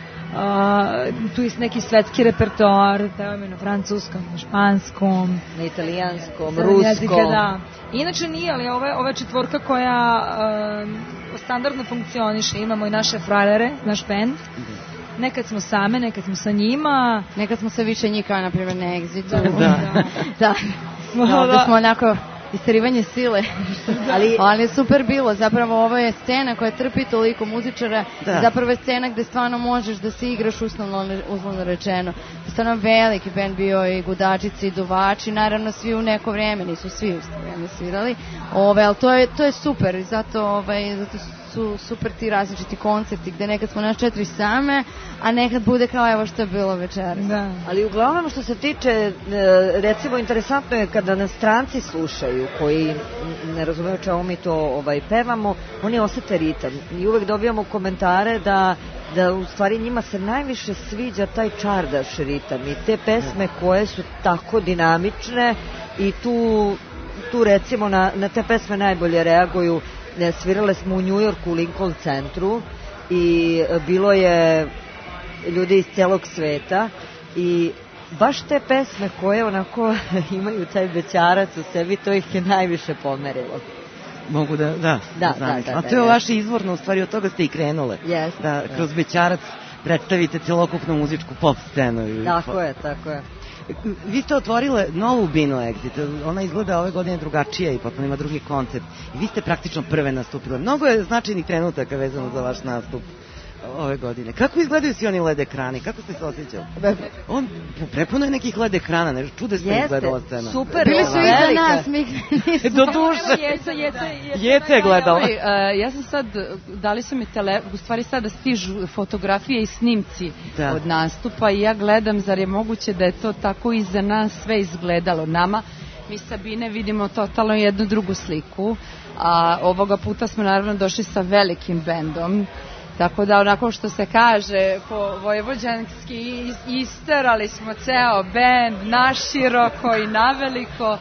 a, tu je neki svetski repertoar, pevamo na francuskom, na španskom, na italijanskom, ruskom. Jezika, da. Inače nije, ali ova, ova četvorka koja a, standardno funkcioniše, imamo i naše frajlere, naš band. Nekad smo same, nekad smo sa njima. Nekad smo sa više njih, kao na primjer na Exitu. Da. Da. Da. No, da smo onako isterivanje sile. ali, ali je super bilo. Zapravo ovo je scena koja trpi toliko muzičara. Da. Zapravo je scena gde stvarno možeš da se igraš uslovno, uslovno rečeno. Stvarno veliki band bio i gudačici i duvači. Naravno svi u neko vreme, nisu svi u vreme svirali. Ove, ali to je, to je super. Zato, ovaj, zato su super ti različiti koncerti gde nekad smo naš četiri same, a nekad bude kao evo što je bilo večeras. Da. Ali uglavnom što se tiče, recimo interesantno je kada nas stranci slušaju koji ne razumeju čemu mi to ovaj, pevamo, oni osete ritam i uvek dobijamo komentare da da u stvari njima se najviše sviđa taj čardaš ritam i te pesme koje su tako dinamične i tu, tu recimo na, na te pesme najbolje reaguju. Svirale smo u New Yorku u Lincoln centru i bilo je ljudi iz celog sveta i baš te pesme koje onako imaju taj bećarac u sebi, to ih je najviše pomerilo. Mogu da, da, da, da, da, da a to je da, vaše izvorno, u stvari od toga ste i krenule. Yes, da kroz yes. bećarac predstavite celokupnu muzičku pop scenu. Tako je, tako je. Vi ste otvorile novu binu Exit, ona izgleda ove godine drugačije i potpuno ima drugi koncept i vi ste praktično prve nastupile. Mnogo je značajnih trenutaka vezano za vaš nastup ove godine. Kako izgledaju svi oni L E D ekrani? Kako ste se osjećali? On prepuno je nekih L E D ekrana, ne čudesno izgledala scena. Super, bili su iza nas, mi nismo. Do duše. Jeca, jeca, jeca je gledala. Uh, ja sam sad, dali su mi tele, u stvari sada stižu fotografije i snimci da. Od nastupa i ja gledam, zar je moguće da je to tako iza nas sve izgledalo nama. Mi Sabine vidimo totalno jednu drugu sliku, a ovoga puta smo naravno došli sa velikim bendom. Tako da onako što se kaže po vojvođanski isterali smo ceo bend naširoko i naveliko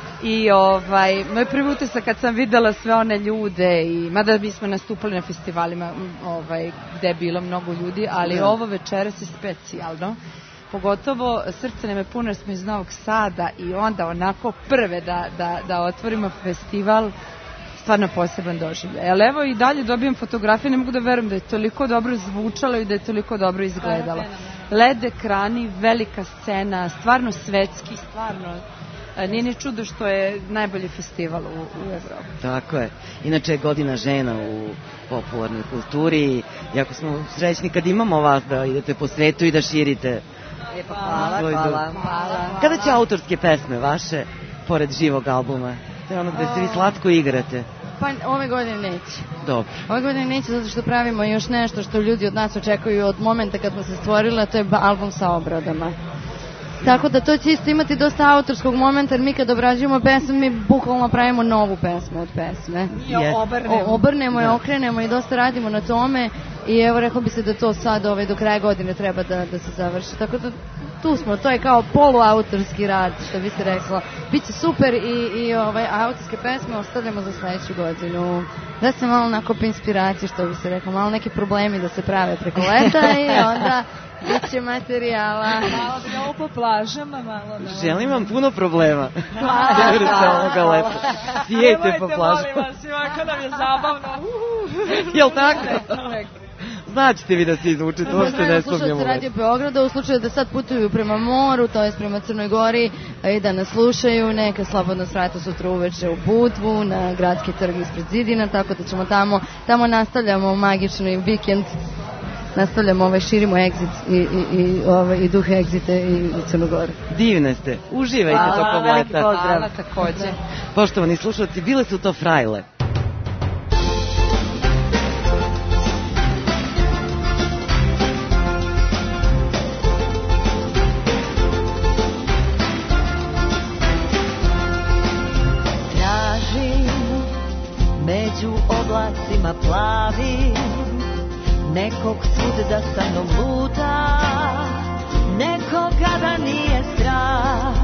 i ovaj, moj prvi utisak kad sam videla sve one ljude i mada mi smo nastupali na festivalima ovaj, gde je bilo mnogo ljudi, ali ja. Ovo večeras je specijalno. Pogotovo srce nam je puno jer smo iz Novog Sada i onda onako prve da, da, da otvorimo festival, stvarno poseban doživljaj. Ali evo i dalje dobijem fotografije, ne mogu da verujem da je toliko dobro zvučalo i da je toliko dobro izgledalo. L E D ekrani, velika scena, stvarno svetski, stvarno. Nije ni čudo što je najbolji festival u, u Evropi. Tako je. Inače je godina žena u popularnoj kulturi. Jako smo srećni kad imamo vas da idete po svetu i da širite. E pa hvala, hvala, hvala. Kada će autorske pesme vaše, pored živog albuma? To je ono gde se vi slatko igrate. Pa ove godine neće. Dobro. Ove godine neće zato što pravimo još nešto što ljudi od nas očekuju od momenta kad smo se stvorili, a to je album sa obradama. Tako da to će isto imati dosta autorskog momenta, jer mi kad obrađujemo pesmu, mi bukvalno pravimo novu pesmu od pesme. I obrnemo. O, obrnemo je, okrenemo i dosta radimo na tome i evo rekao bi se da to sad ovaj, do kraja godine treba da, da se završi. Tako da tu smo, to je kao poluautorski rad, što bi se reklo. Biće super i, i ovaj, autorske pesme ostavljamo za sledeću godinu. Da se malo nakopi inspiracije, što bi se reklo, malo neki problemi da se prave preko leta i onda biće materijala. Malo da ovo po plažama, malo da... Želim vam puno problema. Hvala, hvala. Lepo. Sijete po plažama. Nemojte, molim vas, ovako nam je zabavno. Jel tako? Znaćete vi da se izvučete, uopšte ne sumnjamo. Slušajte Radio Beograda, u slučaju da sad putuju prema moru, to je prema Crnoj Gori, i da nas slušaju, neka slobodno svrate sutra uveče u Budvu, na Gradski trg ispred Zidina, tako da ćemo tamo, tamo nastavljamo magični vikend nastavljamo, ovaj, širimo Exit i, i, i, ovaj, i duh Exite i u Crnogoru. Divne ste, uživajte tokom leta. Veliki pozdrav. Hvala takođe. Poštovani slušalci, bile su to Frajle. Među oblacima plavim nekog svud da sa mnom luta, nekoga da nije strah.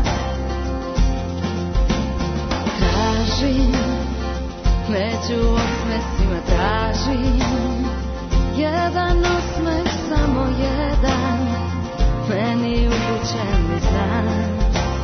Tražim, među osmesima tražim jedan osmeh, samo jedan, meni upućen mi znak.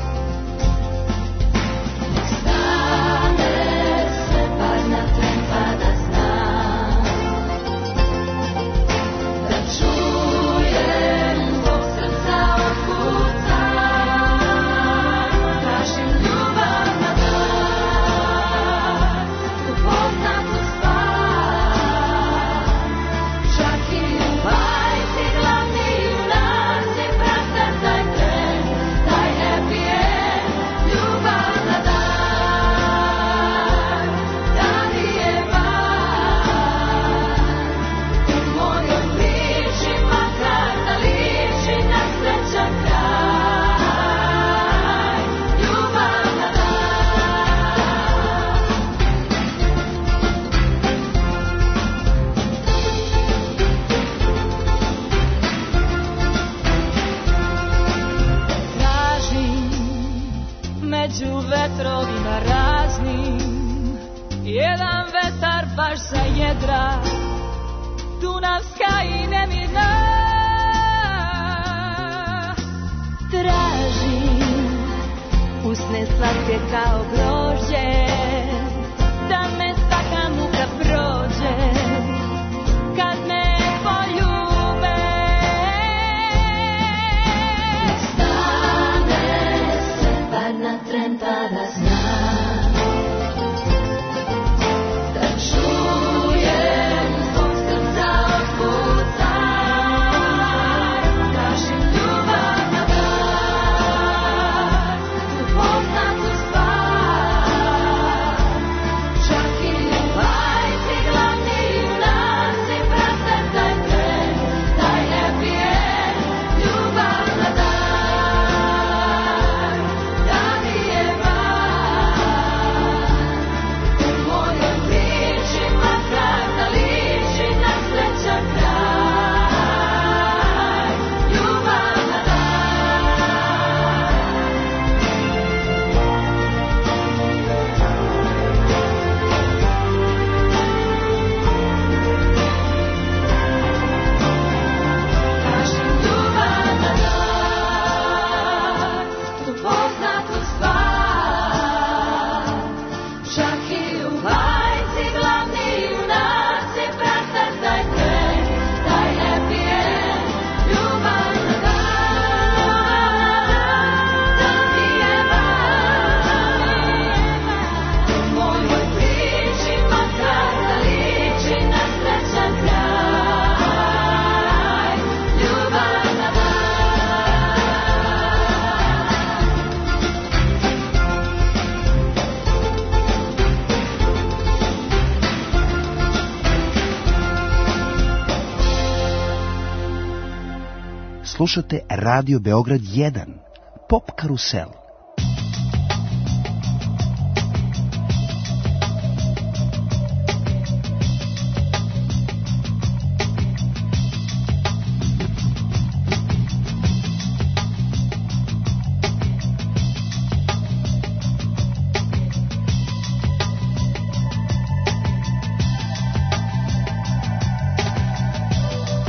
Vetrovima raznim, jedan vetar baš za jedra, dunavska i nemirna. Tražim usne slatke kao grožđe, da me svaka muka prođe, kad me poljube. Stane se bar na tren pa da znam, da čujem zvuk srca otkuca, tražim ljubav na dar, tu poznatu stvar, čak i u bajci glavni junaci prate taj tren, taj happy end, ljubav na dar, da mi je van. U mojoj priči makar da liči na srećan kraj, ljubav na Kažem ljubav na dar, tu poznatu stvar, čak i u bajci glavni junaci prate taj tren, taj happy end, ljubav na dar, da mi je van. U mojoj priči makar da liči na srećan kraj, ljubav na dar. Slušate Radio Beograd jedan, Pop Karusel.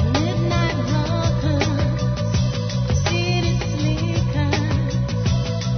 Midnight walkers, city sleekers,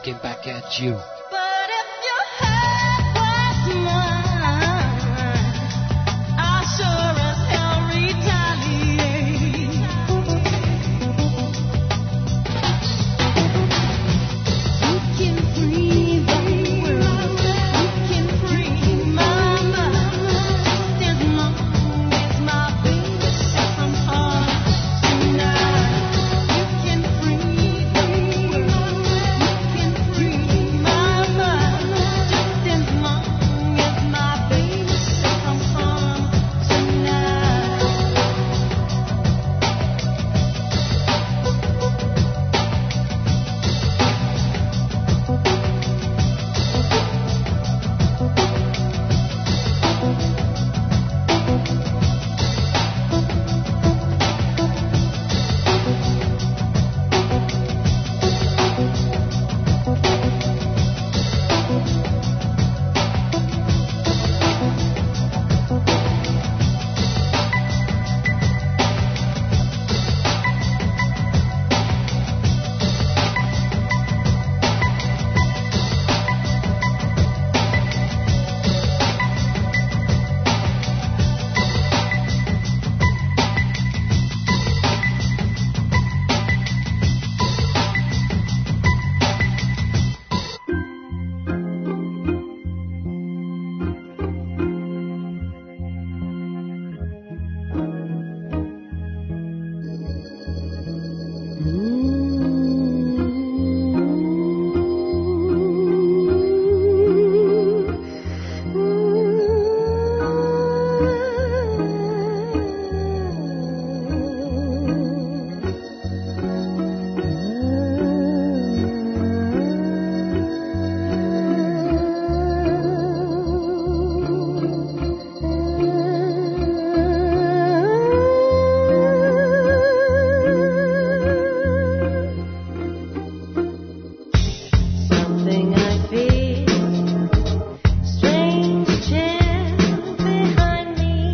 looking back at you. Strange chill behind me.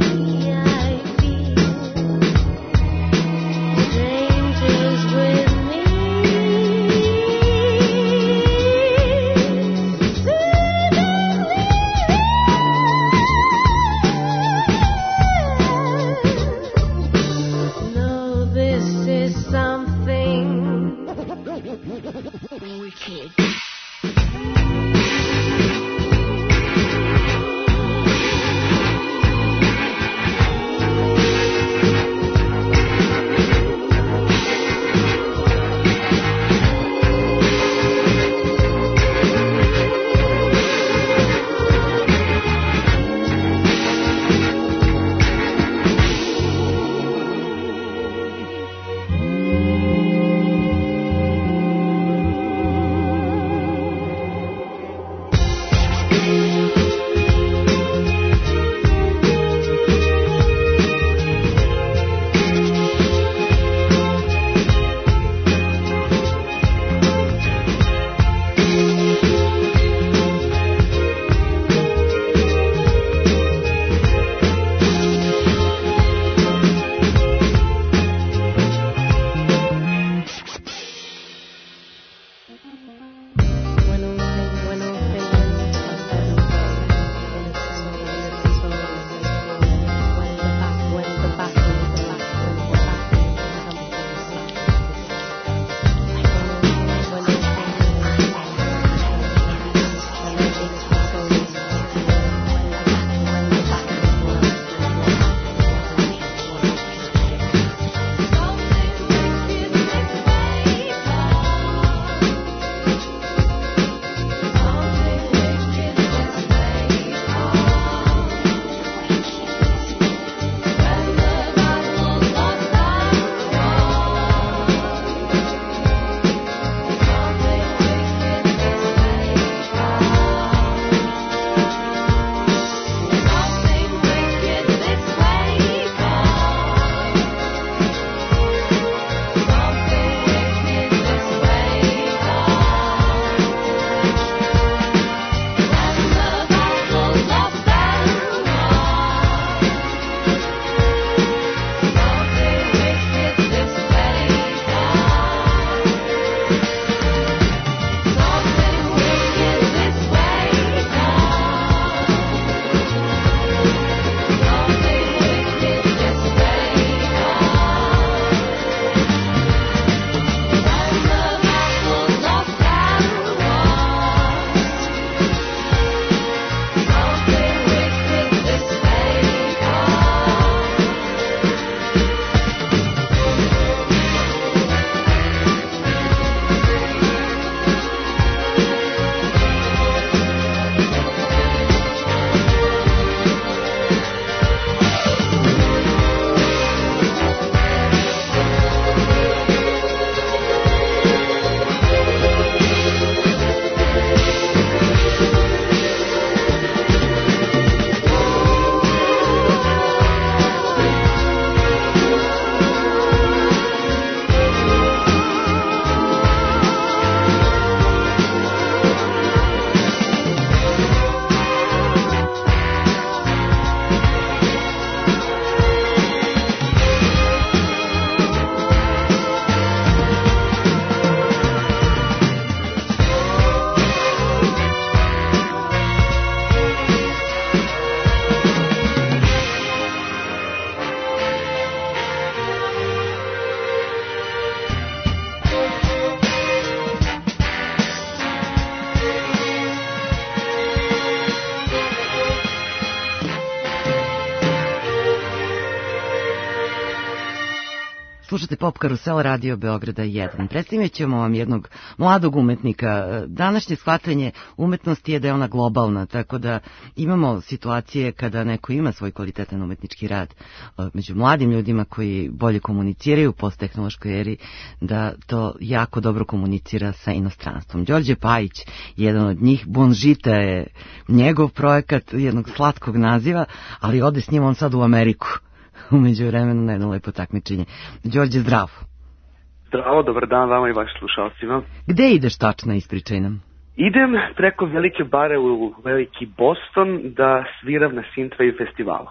Slušate Pop Karusel Radio Beograda jedan. Predstavit ćemo vam jednog mladog umetnika. Današnje shvatanje umetnosti je da je ona globalna, tako da imamo situacije kada neko ima svoj kvalitetan umetnički rad među mladim ljudima koji bolje komuniciraju u posttehnološkoj eri, da to jako dobro komunicira sa inostranstvom. Đorđe Pajić je jedan od njih. Bonžita je njegov projekat jednog slatkog naziva, ali ode s njim on sad u Ameriku. Umeđu vremenu na jedno lepo takmičenje. Đorđe, zdravo. Zdravo, dobar dan vama i vašim slušalcima. Gde ideš tačno, ispričaj nam? Idem preko velike bare u veliki Boston da sviram na Synthwave festivalu.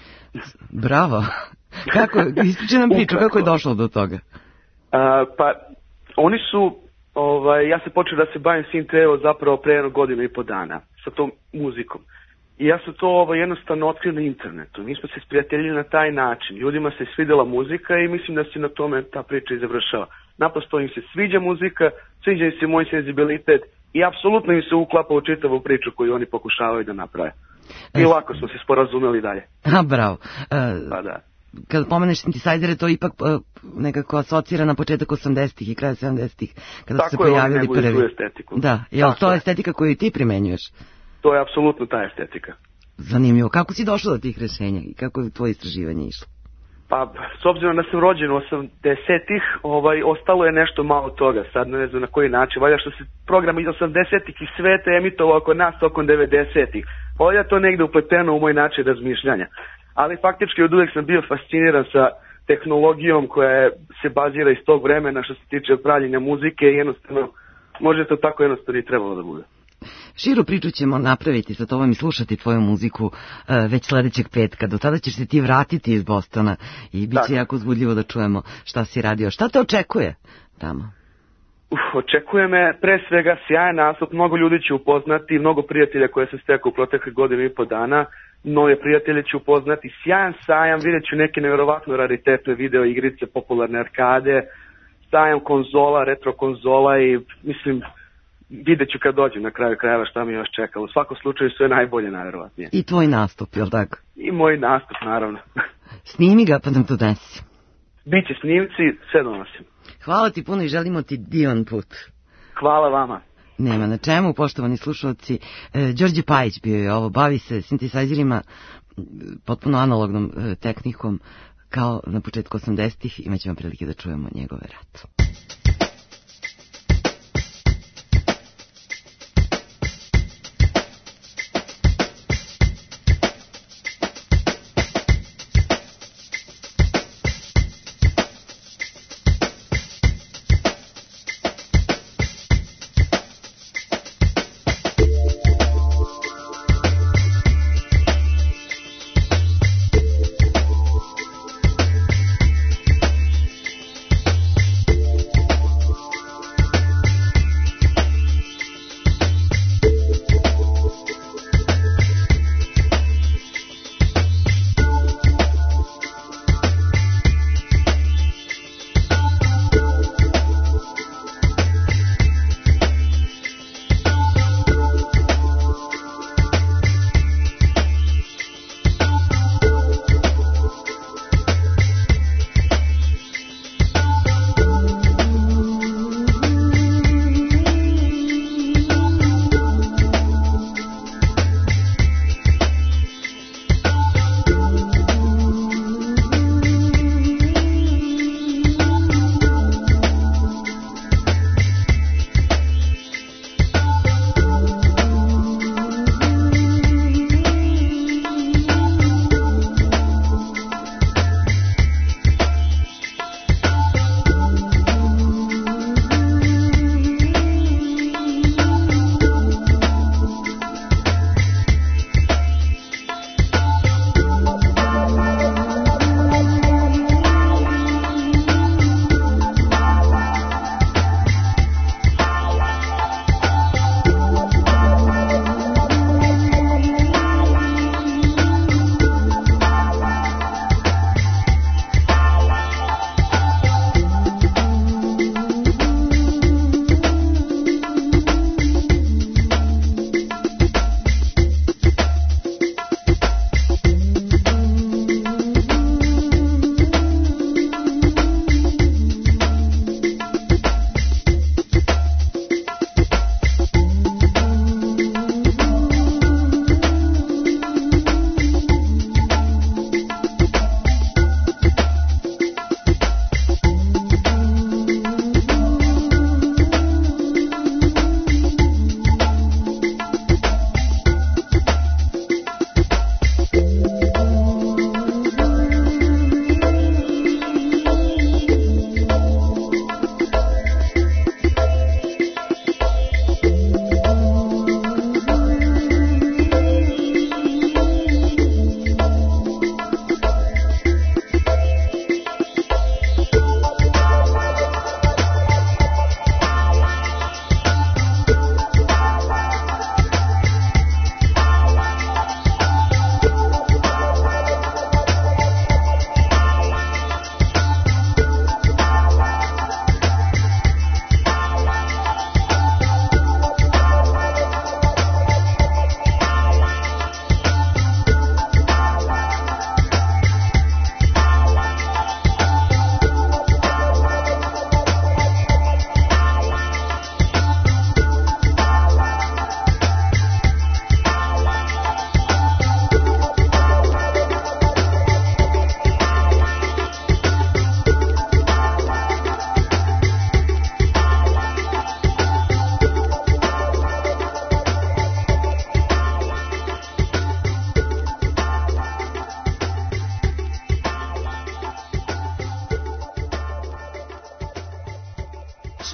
Bravo. Kako, ispričaj nam priču, kako je došlo do toga? A, pa, oni su, ovaj, ja sam počeo da se bavim Synthwave zapravo pre jedno godinu i po dana sa tom muzikom. I ja sam to ovaj, jednostavno otkrio na internetu. Mi smo se sprijateljili na taj način. Ljudima se svidjela muzika i mislim da se na tome ta priča i završava. Naprosto im se sviđa muzika, sviđa im se moj senzibilitet i apsolutno im se uklapa u čitavu priču koju oni pokušavaju da naprave. I e, ovako smo se sporazumeli dalje. A, bravo. E, pa da. Kad pomeneš synthesizere, to ipak uh, nekako asocira na početak osamdesetih i kraj sedamdesetih, kada tako su se pojavili prvi. Tako je, estetiku. Da, je li to je estetika koju ti primenjuješ? To je apsolutno ta estetika. Zanimljivo. Kako si došao do tih rešenja i kako je tvoje istraživanje išlo? Pa, s obzirom da sam rođen u osamdesetih, ovaj, ostalo je nešto malo toga. Sad ne znam na koji način. Valjda što se program iz osamdesetih i sveta emitovao oko nas tokom devedesetih. Valjda to negde upleteno u moj način razmišljanja. Ali faktički od uvek sam bio fasciniran sa tehnologijom koja se bazira iz tog vremena što se tiče pravljenja muzike i jednostavno, može to tako jednostavno i trebalo da bude. Širu priču ćemo napraviti sa tobom i slušati tvoju muziku uh, već sledećeg petka. Do tada ćeš se ti vratiti iz Bostona i bit će tako jako uzbudljivo da čujemo šta si radio. Šta te očekuje tamo? Uf, očekuje me pre svega sjajan nastup, mnogo ljudi će upoznati, mnogo prijatelja koje sam stekao u proteklih godinu i po dana, nove prijatelje ću upoznati, sjajan sajam, vidjet ću neke nevjerovatno raritetne video igrice, popularne arkade, sajam konzola, retro konzola i mislim... Vidjet ću kad dođem na kraju krajeva šta mi još čeka. U svakom slučaju sve najbolje, najverovatnije. I tvoj nastup, jel tako? I moj nastup, naravno. Snimi ga pa nam to donesi. Biće snimci, sve donosim. Hvala ti puno i želimo ti divan put. Hvala vama. Nema na čemu, poštovani slušalci. E, Đorđe Pajić bio je ovo, bavi se sintesajzerima potpuno analognom e, tehnikom kao na početku osamdesetih. Imaćemo prilike da čujemo njegove rad.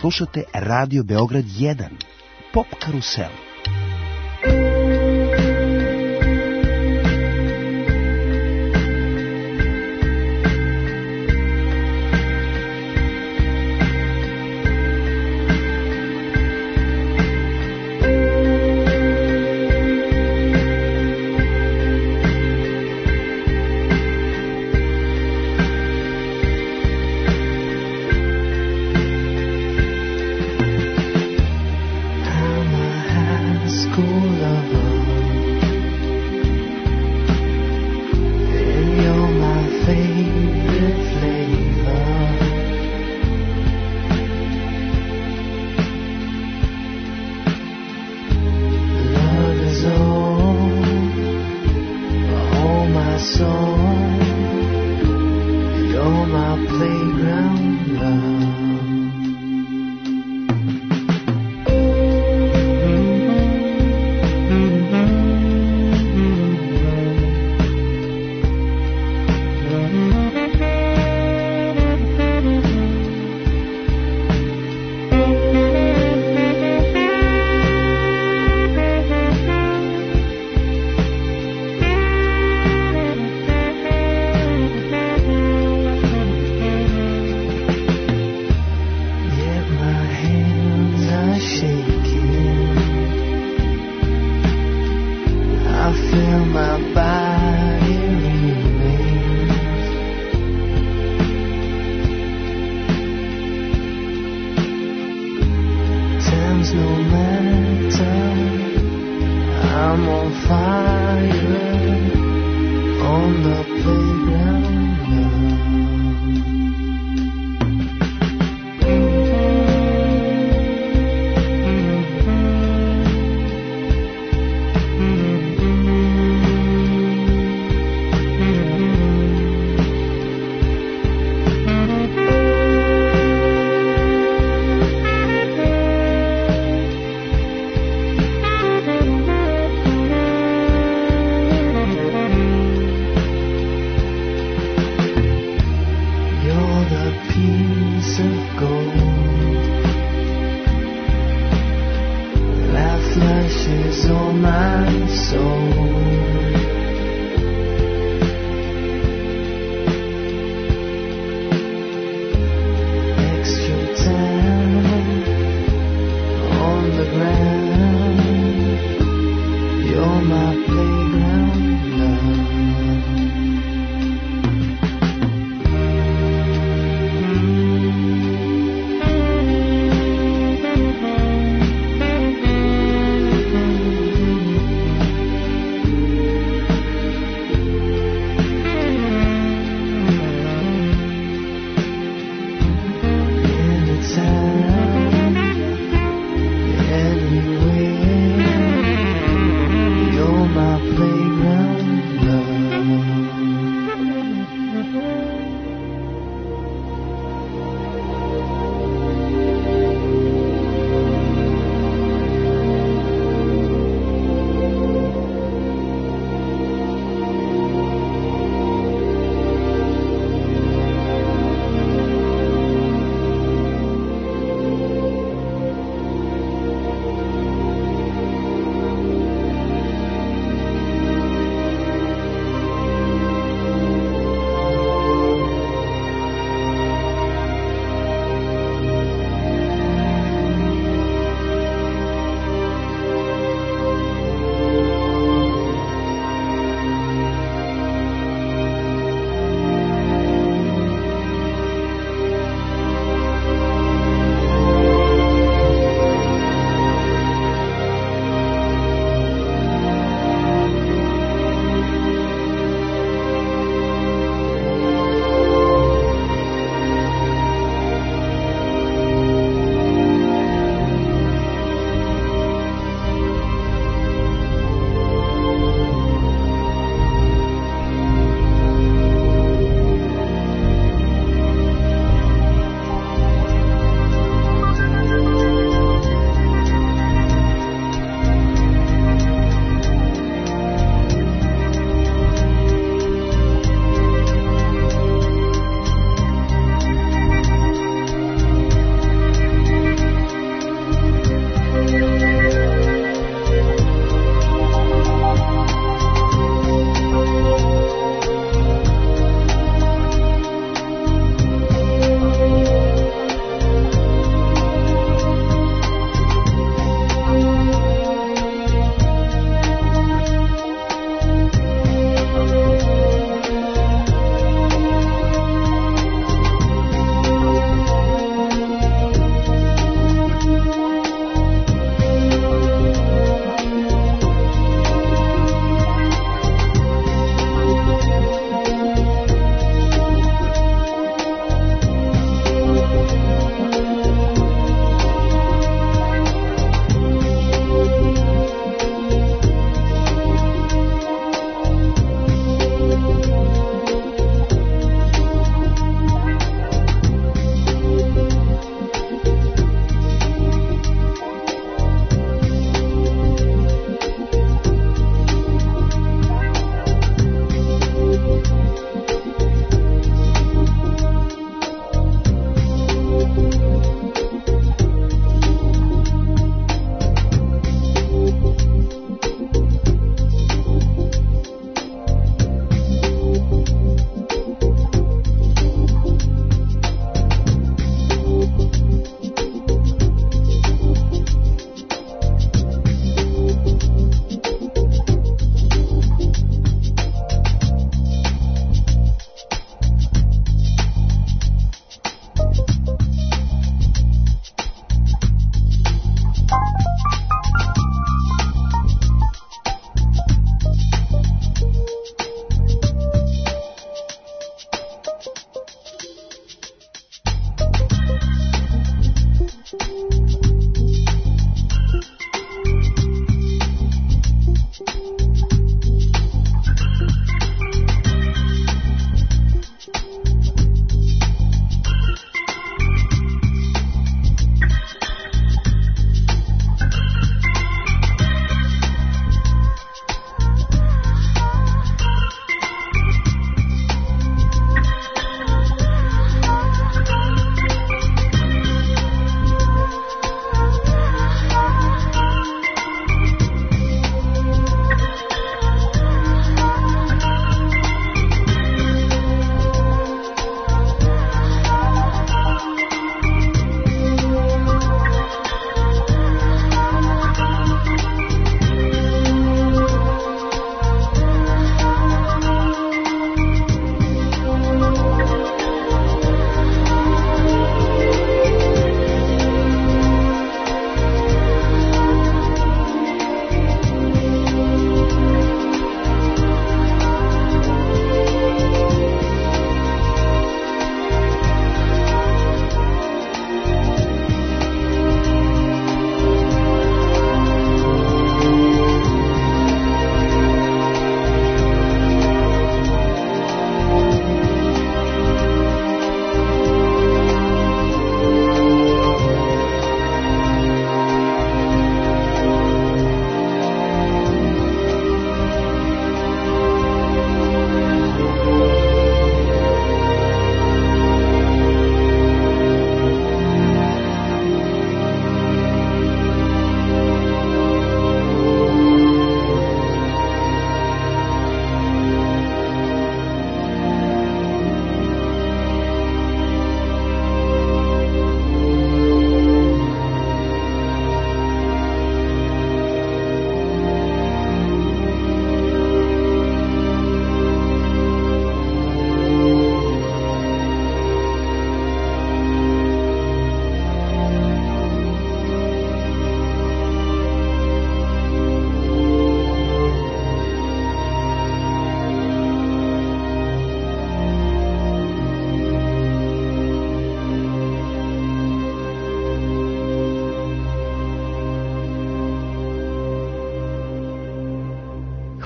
Slušate Radio Beograd jedan, Pop Karusel.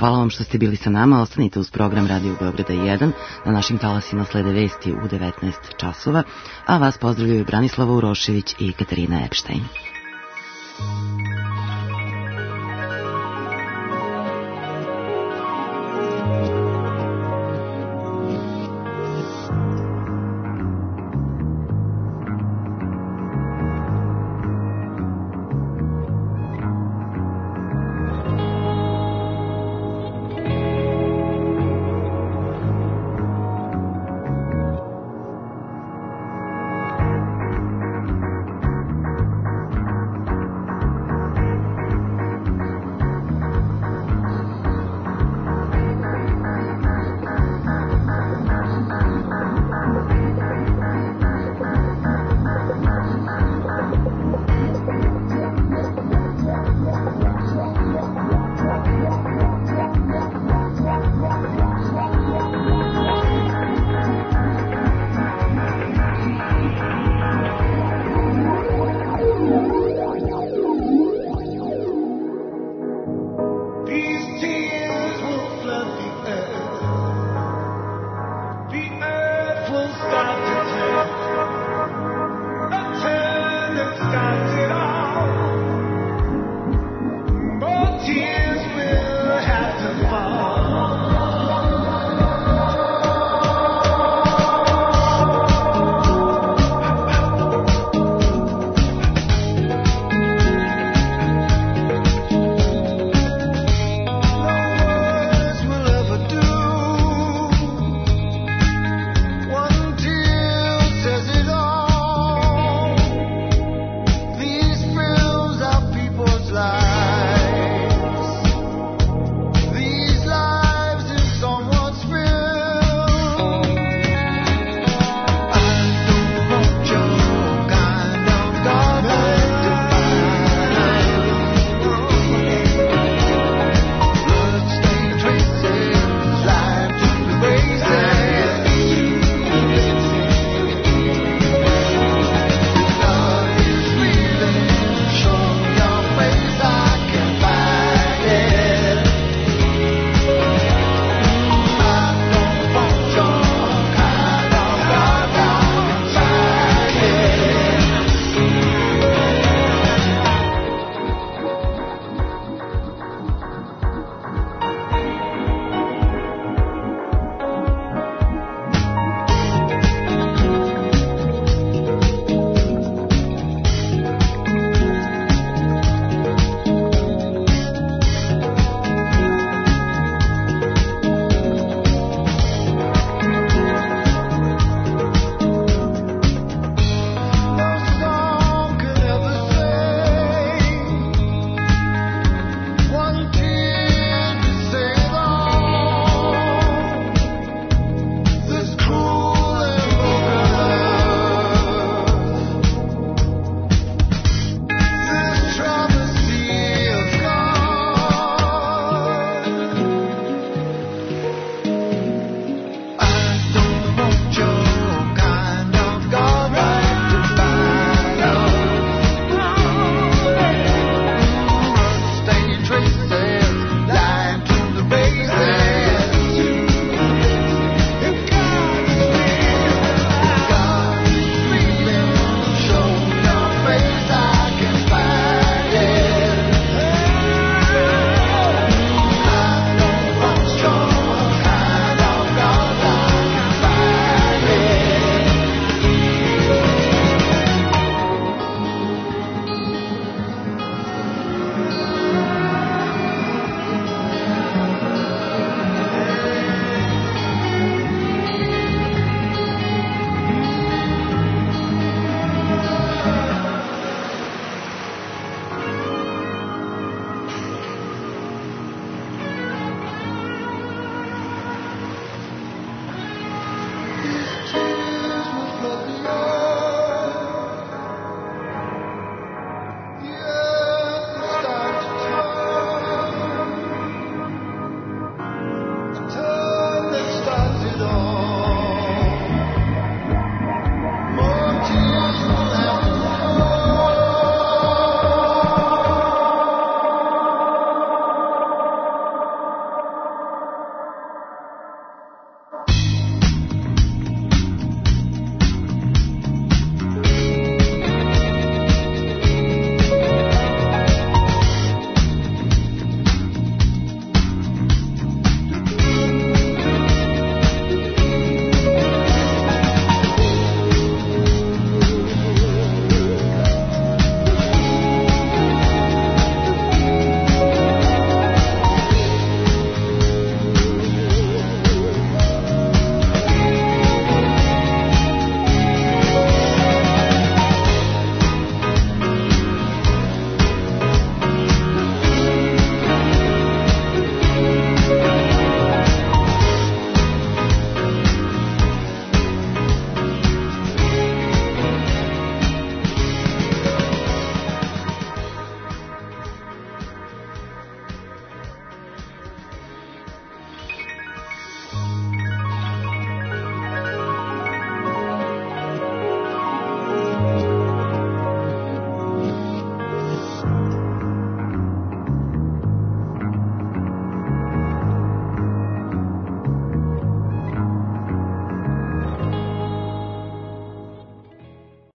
Hvala vam što ste bili sa nama. Ostanite uz program Radio Beograda jedan. Na našim talasima slede vesti u devetnaest časova, a vas pozdravljaju Branislava Urošević i Katarina Epštajn.